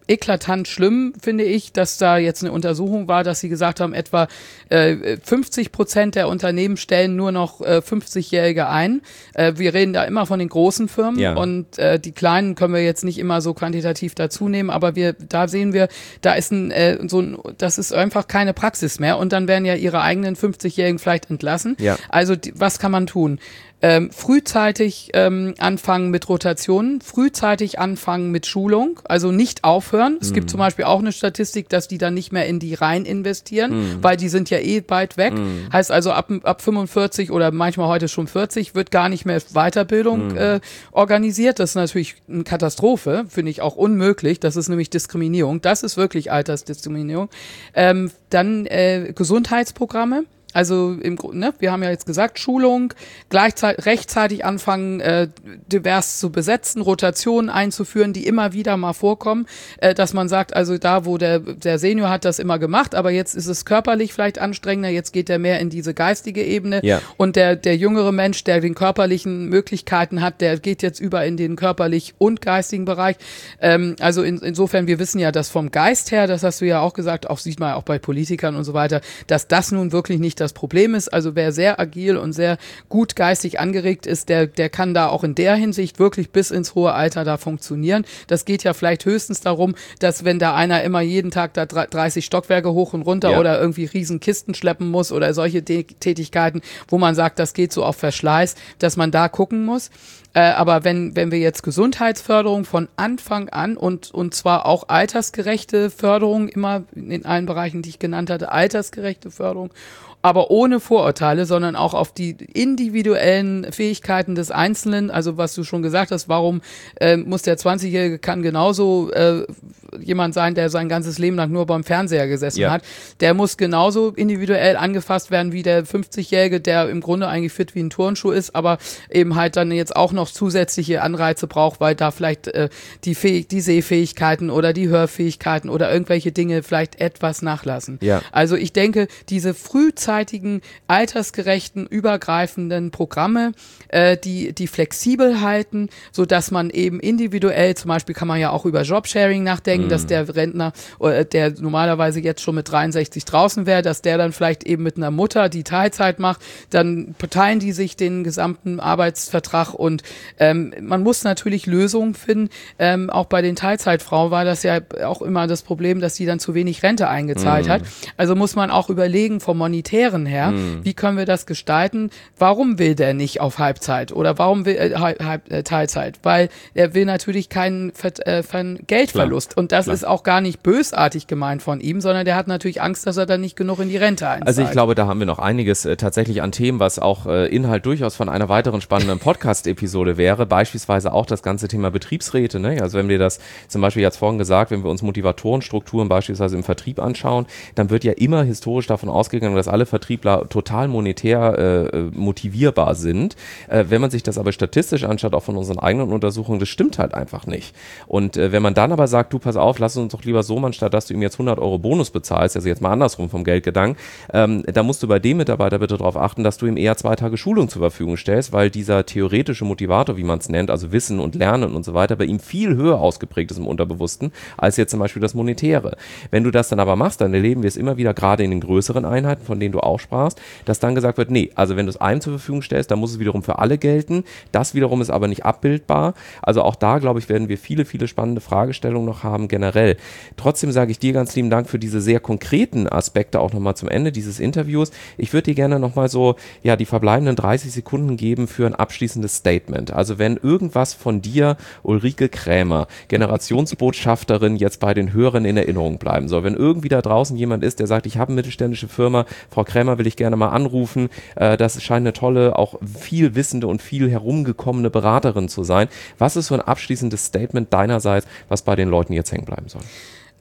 eklatant schlimm, finde ich, dass da jetzt eine Untersuchung war, dass sie gesagt haben, etwa äh, fünfzig Prozent der Unternehmen stellen nur noch äh, fünfzigjährige ein. Äh, wir reden da immer von den großen Firmen ja. und äh, die kleinen können wir jetzt nicht immer so quantitativ dazu nehmen, aber wir, da sehen wir, da ist ein, äh, so ein, das ist einfach keine Praxis mehr und dann werden ja ihre eigenen fünfzigjährigen vielleicht entlassen. Ja. Also die, was kann man tun? Ähm, frühzeitig ähm, anfangen mit Rotationen, frühzeitig anfangen mit Schulung, also nicht aufhören. Es mm. gibt zum Beispiel auch eine Statistik, dass die dann nicht mehr in die rein investieren, mm. weil die sind ja eh bald weg. Mm. Heißt also ab, ab fünfundvierzig oder manchmal heute schon vierzig wird gar nicht mehr Weiterbildung mm. äh, organisiert. Das ist natürlich eine Katastrophe, finde ich auch unmöglich. Das ist nämlich Diskriminierung. Das ist wirklich Altersdiskriminierung. Ähm, dann äh, Gesundheitsprogramme. Also im Grunde, ne, wir haben ja jetzt gesagt, Schulung, gleichzeitig rechtzeitig anfangen, äh, divers zu besetzen, Rotationen einzuführen, die immer wieder mal vorkommen, äh, dass man sagt, also da, wo der, der Senior hat das immer gemacht, aber jetzt ist es körperlich vielleicht anstrengender, jetzt geht er mehr in diese geistige Ebene ja. und der, der jüngere Mensch, der den körperlichen Möglichkeiten hat, der geht jetzt über in den körperlich und geistigen Bereich. Ähm, also in, insofern, wir wissen ja, dass vom Geist her, das hast du ja auch gesagt, auch sieht man ja auch bei Politikern und so weiter, dass das nun wirklich nicht das Problem ist. Also wer sehr agil und sehr gut geistig angeregt ist, der, der kann da auch in der Hinsicht wirklich bis ins hohe Alter da funktionieren. Das geht ja vielleicht höchstens darum, dass wenn da einer immer jeden Tag da dreißig Stockwerke hoch und runter ja. oder irgendwie riesen Kisten schleppen muss oder solche De- Tätigkeiten, wo man sagt, das geht so auf Verschleiß, dass man da gucken muss. Äh, aber wenn, wenn wir jetzt Gesundheitsförderung von Anfang an und, und zwar auch altersgerechte Förderung, immer in allen Bereichen, die ich genannt hatte, altersgerechte Förderung, aber ohne Vorurteile, sondern auch auf die individuellen Fähigkeiten des Einzelnen, also was du schon gesagt hast, warum äh, muss der zwanzigjährige kann genauso äh, jemand sein, der sein ganzes Leben lang nur beim Fernseher gesessen ja. hat, der muss genauso individuell angefasst werden wie der fünfzigjährige, der im Grunde eigentlich fit wie ein Turnschuh ist, aber eben halt dann jetzt auch noch zusätzliche Anreize braucht, weil da vielleicht äh, die, Fäh- die Sehfähigkeiten oder die Hörfähigkeiten oder irgendwelche Dinge vielleicht etwas nachlassen. Ja. Also ich denke, diese frühzeitigen, altersgerechten, übergreifenden Programme, äh, die, die flexibel halten, so dass man eben individuell, zum Beispiel kann man ja auch über Jobsharing nachdenken, mhm. dass der Rentner, äh, der normalerweise jetzt schon mit dreiundsechzig draußen wäre, dass der dann vielleicht eben mit einer Mutter, die Teilzeit macht, dann teilen die sich den gesamten Arbeitsvertrag und ähm, man muss natürlich Lösungen finden. Ähm, auch bei den Teilzeitfrauen war das ja auch immer das Problem, dass die dann zu wenig Rente eingezahlt mhm. hat. Also muss man auch überlegen vom Monetären her, mhm. wie können wir das gestalten? Warum will der nicht auf Halbzeit oder warum will äh, halb, äh, Teilzeit? Weil er will natürlich keinen äh, Geldverlust. Klar. Und das Klar. ist auch gar nicht bösartig gemeint von ihm, sondern der hat natürlich Angst, dass er dann nicht genug in die Rente einzahlt. Also ich glaube, da haben wir noch einiges äh, tatsächlich an Themen, was auch äh, Inhalt durchaus von einer weiteren spannenden Podcast-Episode wäre. Beispielsweise auch das ganze Thema Betriebsräte. Ne? Also wenn wir das zum Beispiel jetzt vorhin gesagt, wenn wir uns Motivatorenstrukturen beispielsweise im Vertrieb anschauen, dann wird ja immer historisch davon ausgegangen, dass alle Vertriebler total monetär äh, motivierbar sind. Äh, wenn man sich das aber statistisch anschaut, auch von unseren eigenen Untersuchungen, das stimmt halt einfach nicht. Und äh, wenn man dann aber sagt, du pass auf, lass uns doch lieber so machen, statt dass du ihm jetzt hundert Euro Bonus bezahlst, also jetzt mal andersrum vom Geldgedanken, ähm, da musst du bei dem Mitarbeiter bitte darauf achten, dass du ihm eher zwei Tage Schulung zur Verfügung stellst, weil dieser theoretische Motivator, wie man es nennt, also Wissen und Lernen und so weiter, bei ihm viel höher ausgeprägt ist im Unterbewussten, als jetzt zum Beispiel das Monetäre. Wenn du das dann aber machst, dann erleben wir es immer wieder, gerade in den größeren Einheiten, von denen du auch sprachst, dass dann gesagt wird, nee, also wenn du es einem zur Verfügung stellst, dann muss es wiederum für alle gelten. Das wiederum ist aber nicht abbildbar. Also auch da, glaube ich, werden wir viele, viele spannende Fragestellungen noch haben generell. Trotzdem sage ich dir ganz lieben Dank für diese sehr konkreten Aspekte auch nochmal zum Ende dieses Interviews. Ich würde dir gerne nochmal so, ja, die verbleibenden dreißig Sekunden geben für ein abschließendes Statement. Also wenn irgendwas von dir, Ulrike Krämer, Generationsbotschafterin, jetzt bei den Hörern in Erinnerung bleiben soll, wenn irgendwie da draußen jemand ist, der sagt, ich habe eine mittelständische Firma, Frau Krämer will ich gerne mal anrufen, äh, das scheint eine tolle, auch viel wissende und viel herumgekommene Beraterin zu sein. Was ist so ein abschließendes Statement deinerseits, was bei den Leuten jetzt hängen bleiben soll?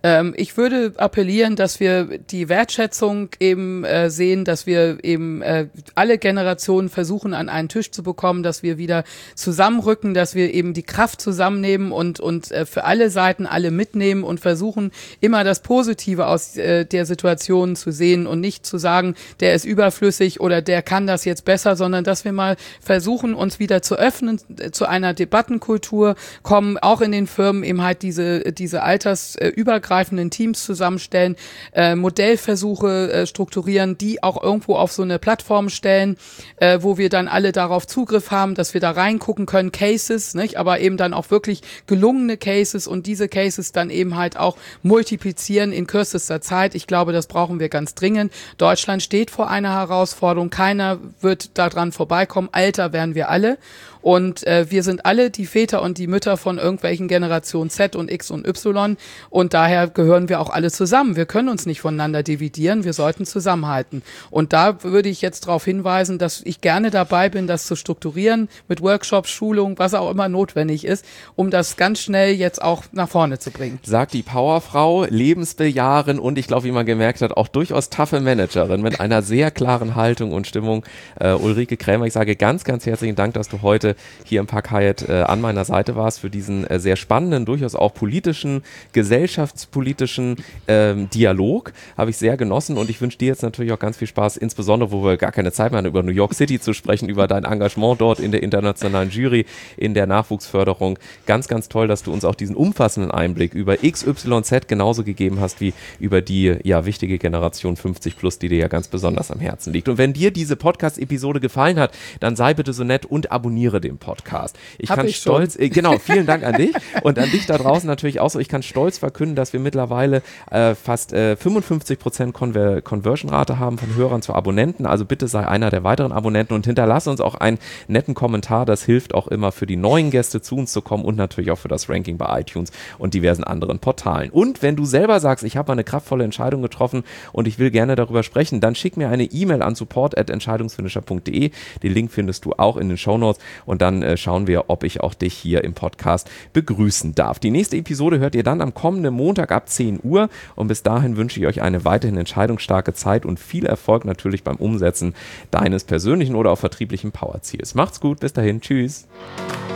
Ähm, ich würde appellieren, dass wir die Wertschätzung eben äh, sehen, dass wir eben äh, alle Generationen versuchen, an einen Tisch zu bekommen, dass wir wieder zusammenrücken, dass wir eben die Kraft zusammennehmen und, und äh, für alle Seiten alle mitnehmen und versuchen, immer das Positive aus äh, der Situation zu sehen und nicht zu sagen, der ist überflüssig oder der kann das jetzt besser, sondern dass wir mal versuchen, uns wieder zu öffnen, äh, zu einer Debattenkultur kommen, auch in den Firmen eben halt diese, diese altersübergreifenden Teams zusammenstellen, äh, Modellversuche äh, strukturieren, die auch irgendwo auf so eine Plattform stellen, äh, wo wir dann alle darauf Zugriff haben, dass wir da reingucken können, Cases, nicht, aber eben dann auch wirklich gelungene Cases und diese Cases dann eben halt auch multiplizieren in kürzester Zeit. Ich glaube, das brauchen wir ganz dringend. Deutschland steht vor einer Herausforderung. Keiner wird daran vorbeikommen. Alter werden wir alle. Und äh, wir sind alle die Väter und die Mütter von irgendwelchen Generationen Z und X und Y. Und daher gehören wir auch alle zusammen. Wir können uns nicht voneinander dividieren. Wir sollten zusammenhalten. Und da würde ich jetzt darauf hinweisen, dass ich gerne dabei bin, das zu strukturieren mit Workshops, Schulungen, was auch immer notwendig ist, um das ganz schnell jetzt auch nach vorne zu bringen. Sagt die Powerfrau, lebensbejahren und ich glaube, wie man gemerkt hat, auch durchaus taffe Managerin mit einer sehr klaren Haltung und Stimmung. Äh, Ulrike Krämer, ich sage ganz, ganz herzlichen Dank, dass du heute hier im Park Hyatt äh, an meiner Seite warst für diesen äh, sehr spannenden, durchaus auch politischen, gesellschaftspolitischen ähm, Dialog. Habe ich sehr genossen und ich wünsche dir jetzt natürlich auch ganz viel Spaß, insbesondere, wo wir gar keine Zeit mehr haben, über New York City zu sprechen, über dein Engagement dort in der internationalen Jury, in der Nachwuchsförderung. Ganz, ganz toll, dass du uns auch diesen umfassenden Einblick über X Y Z genauso gegeben hast, wie über die ja wichtige Generation fünfzig plus, die dir ja ganz besonders am Herzen liegt. Und wenn dir diese Podcast-Episode gefallen hat, dann sei bitte so nett und abonniere den Podcast. Ich Hab kann ich stolz, äh, genau, vielen Dank an dich und an dich da draußen natürlich auch so. Ich kann stolz verkünden, dass wir mittlerweile äh, fast äh, fünfundfünfzig Prozent Conver- Conversion-Rate haben von Hörern zu Abonnenten. Also bitte sei einer der weiteren Abonnenten und hinterlasse uns auch einen netten Kommentar. Das hilft auch immer für die neuen Gäste zu uns zu kommen und natürlich auch für das Ranking bei iTunes und diversen anderen Portalen. Und wenn du selber sagst, ich habe mal eine kraftvolle Entscheidung getroffen und ich will gerne darüber sprechen, dann schick mir eine E-Mail an support at entscheidungsfinisher punkt de. Den Link findest du auch in den Shownotes und dann äh, schauen wir, ob ich auch dich hier im Podcast begrüßen darf. Die nächste Episode hört ihr dann am kommenden Montag ab zehn Uhr und bis dahin wünsche ich euch eine weiterhin entscheidungsstarke Zeit und viel Erfolg natürlich beim Umsetzen deines persönlichen oder auch vertrieblichen Powerziels. Macht's gut, bis dahin, tschüss.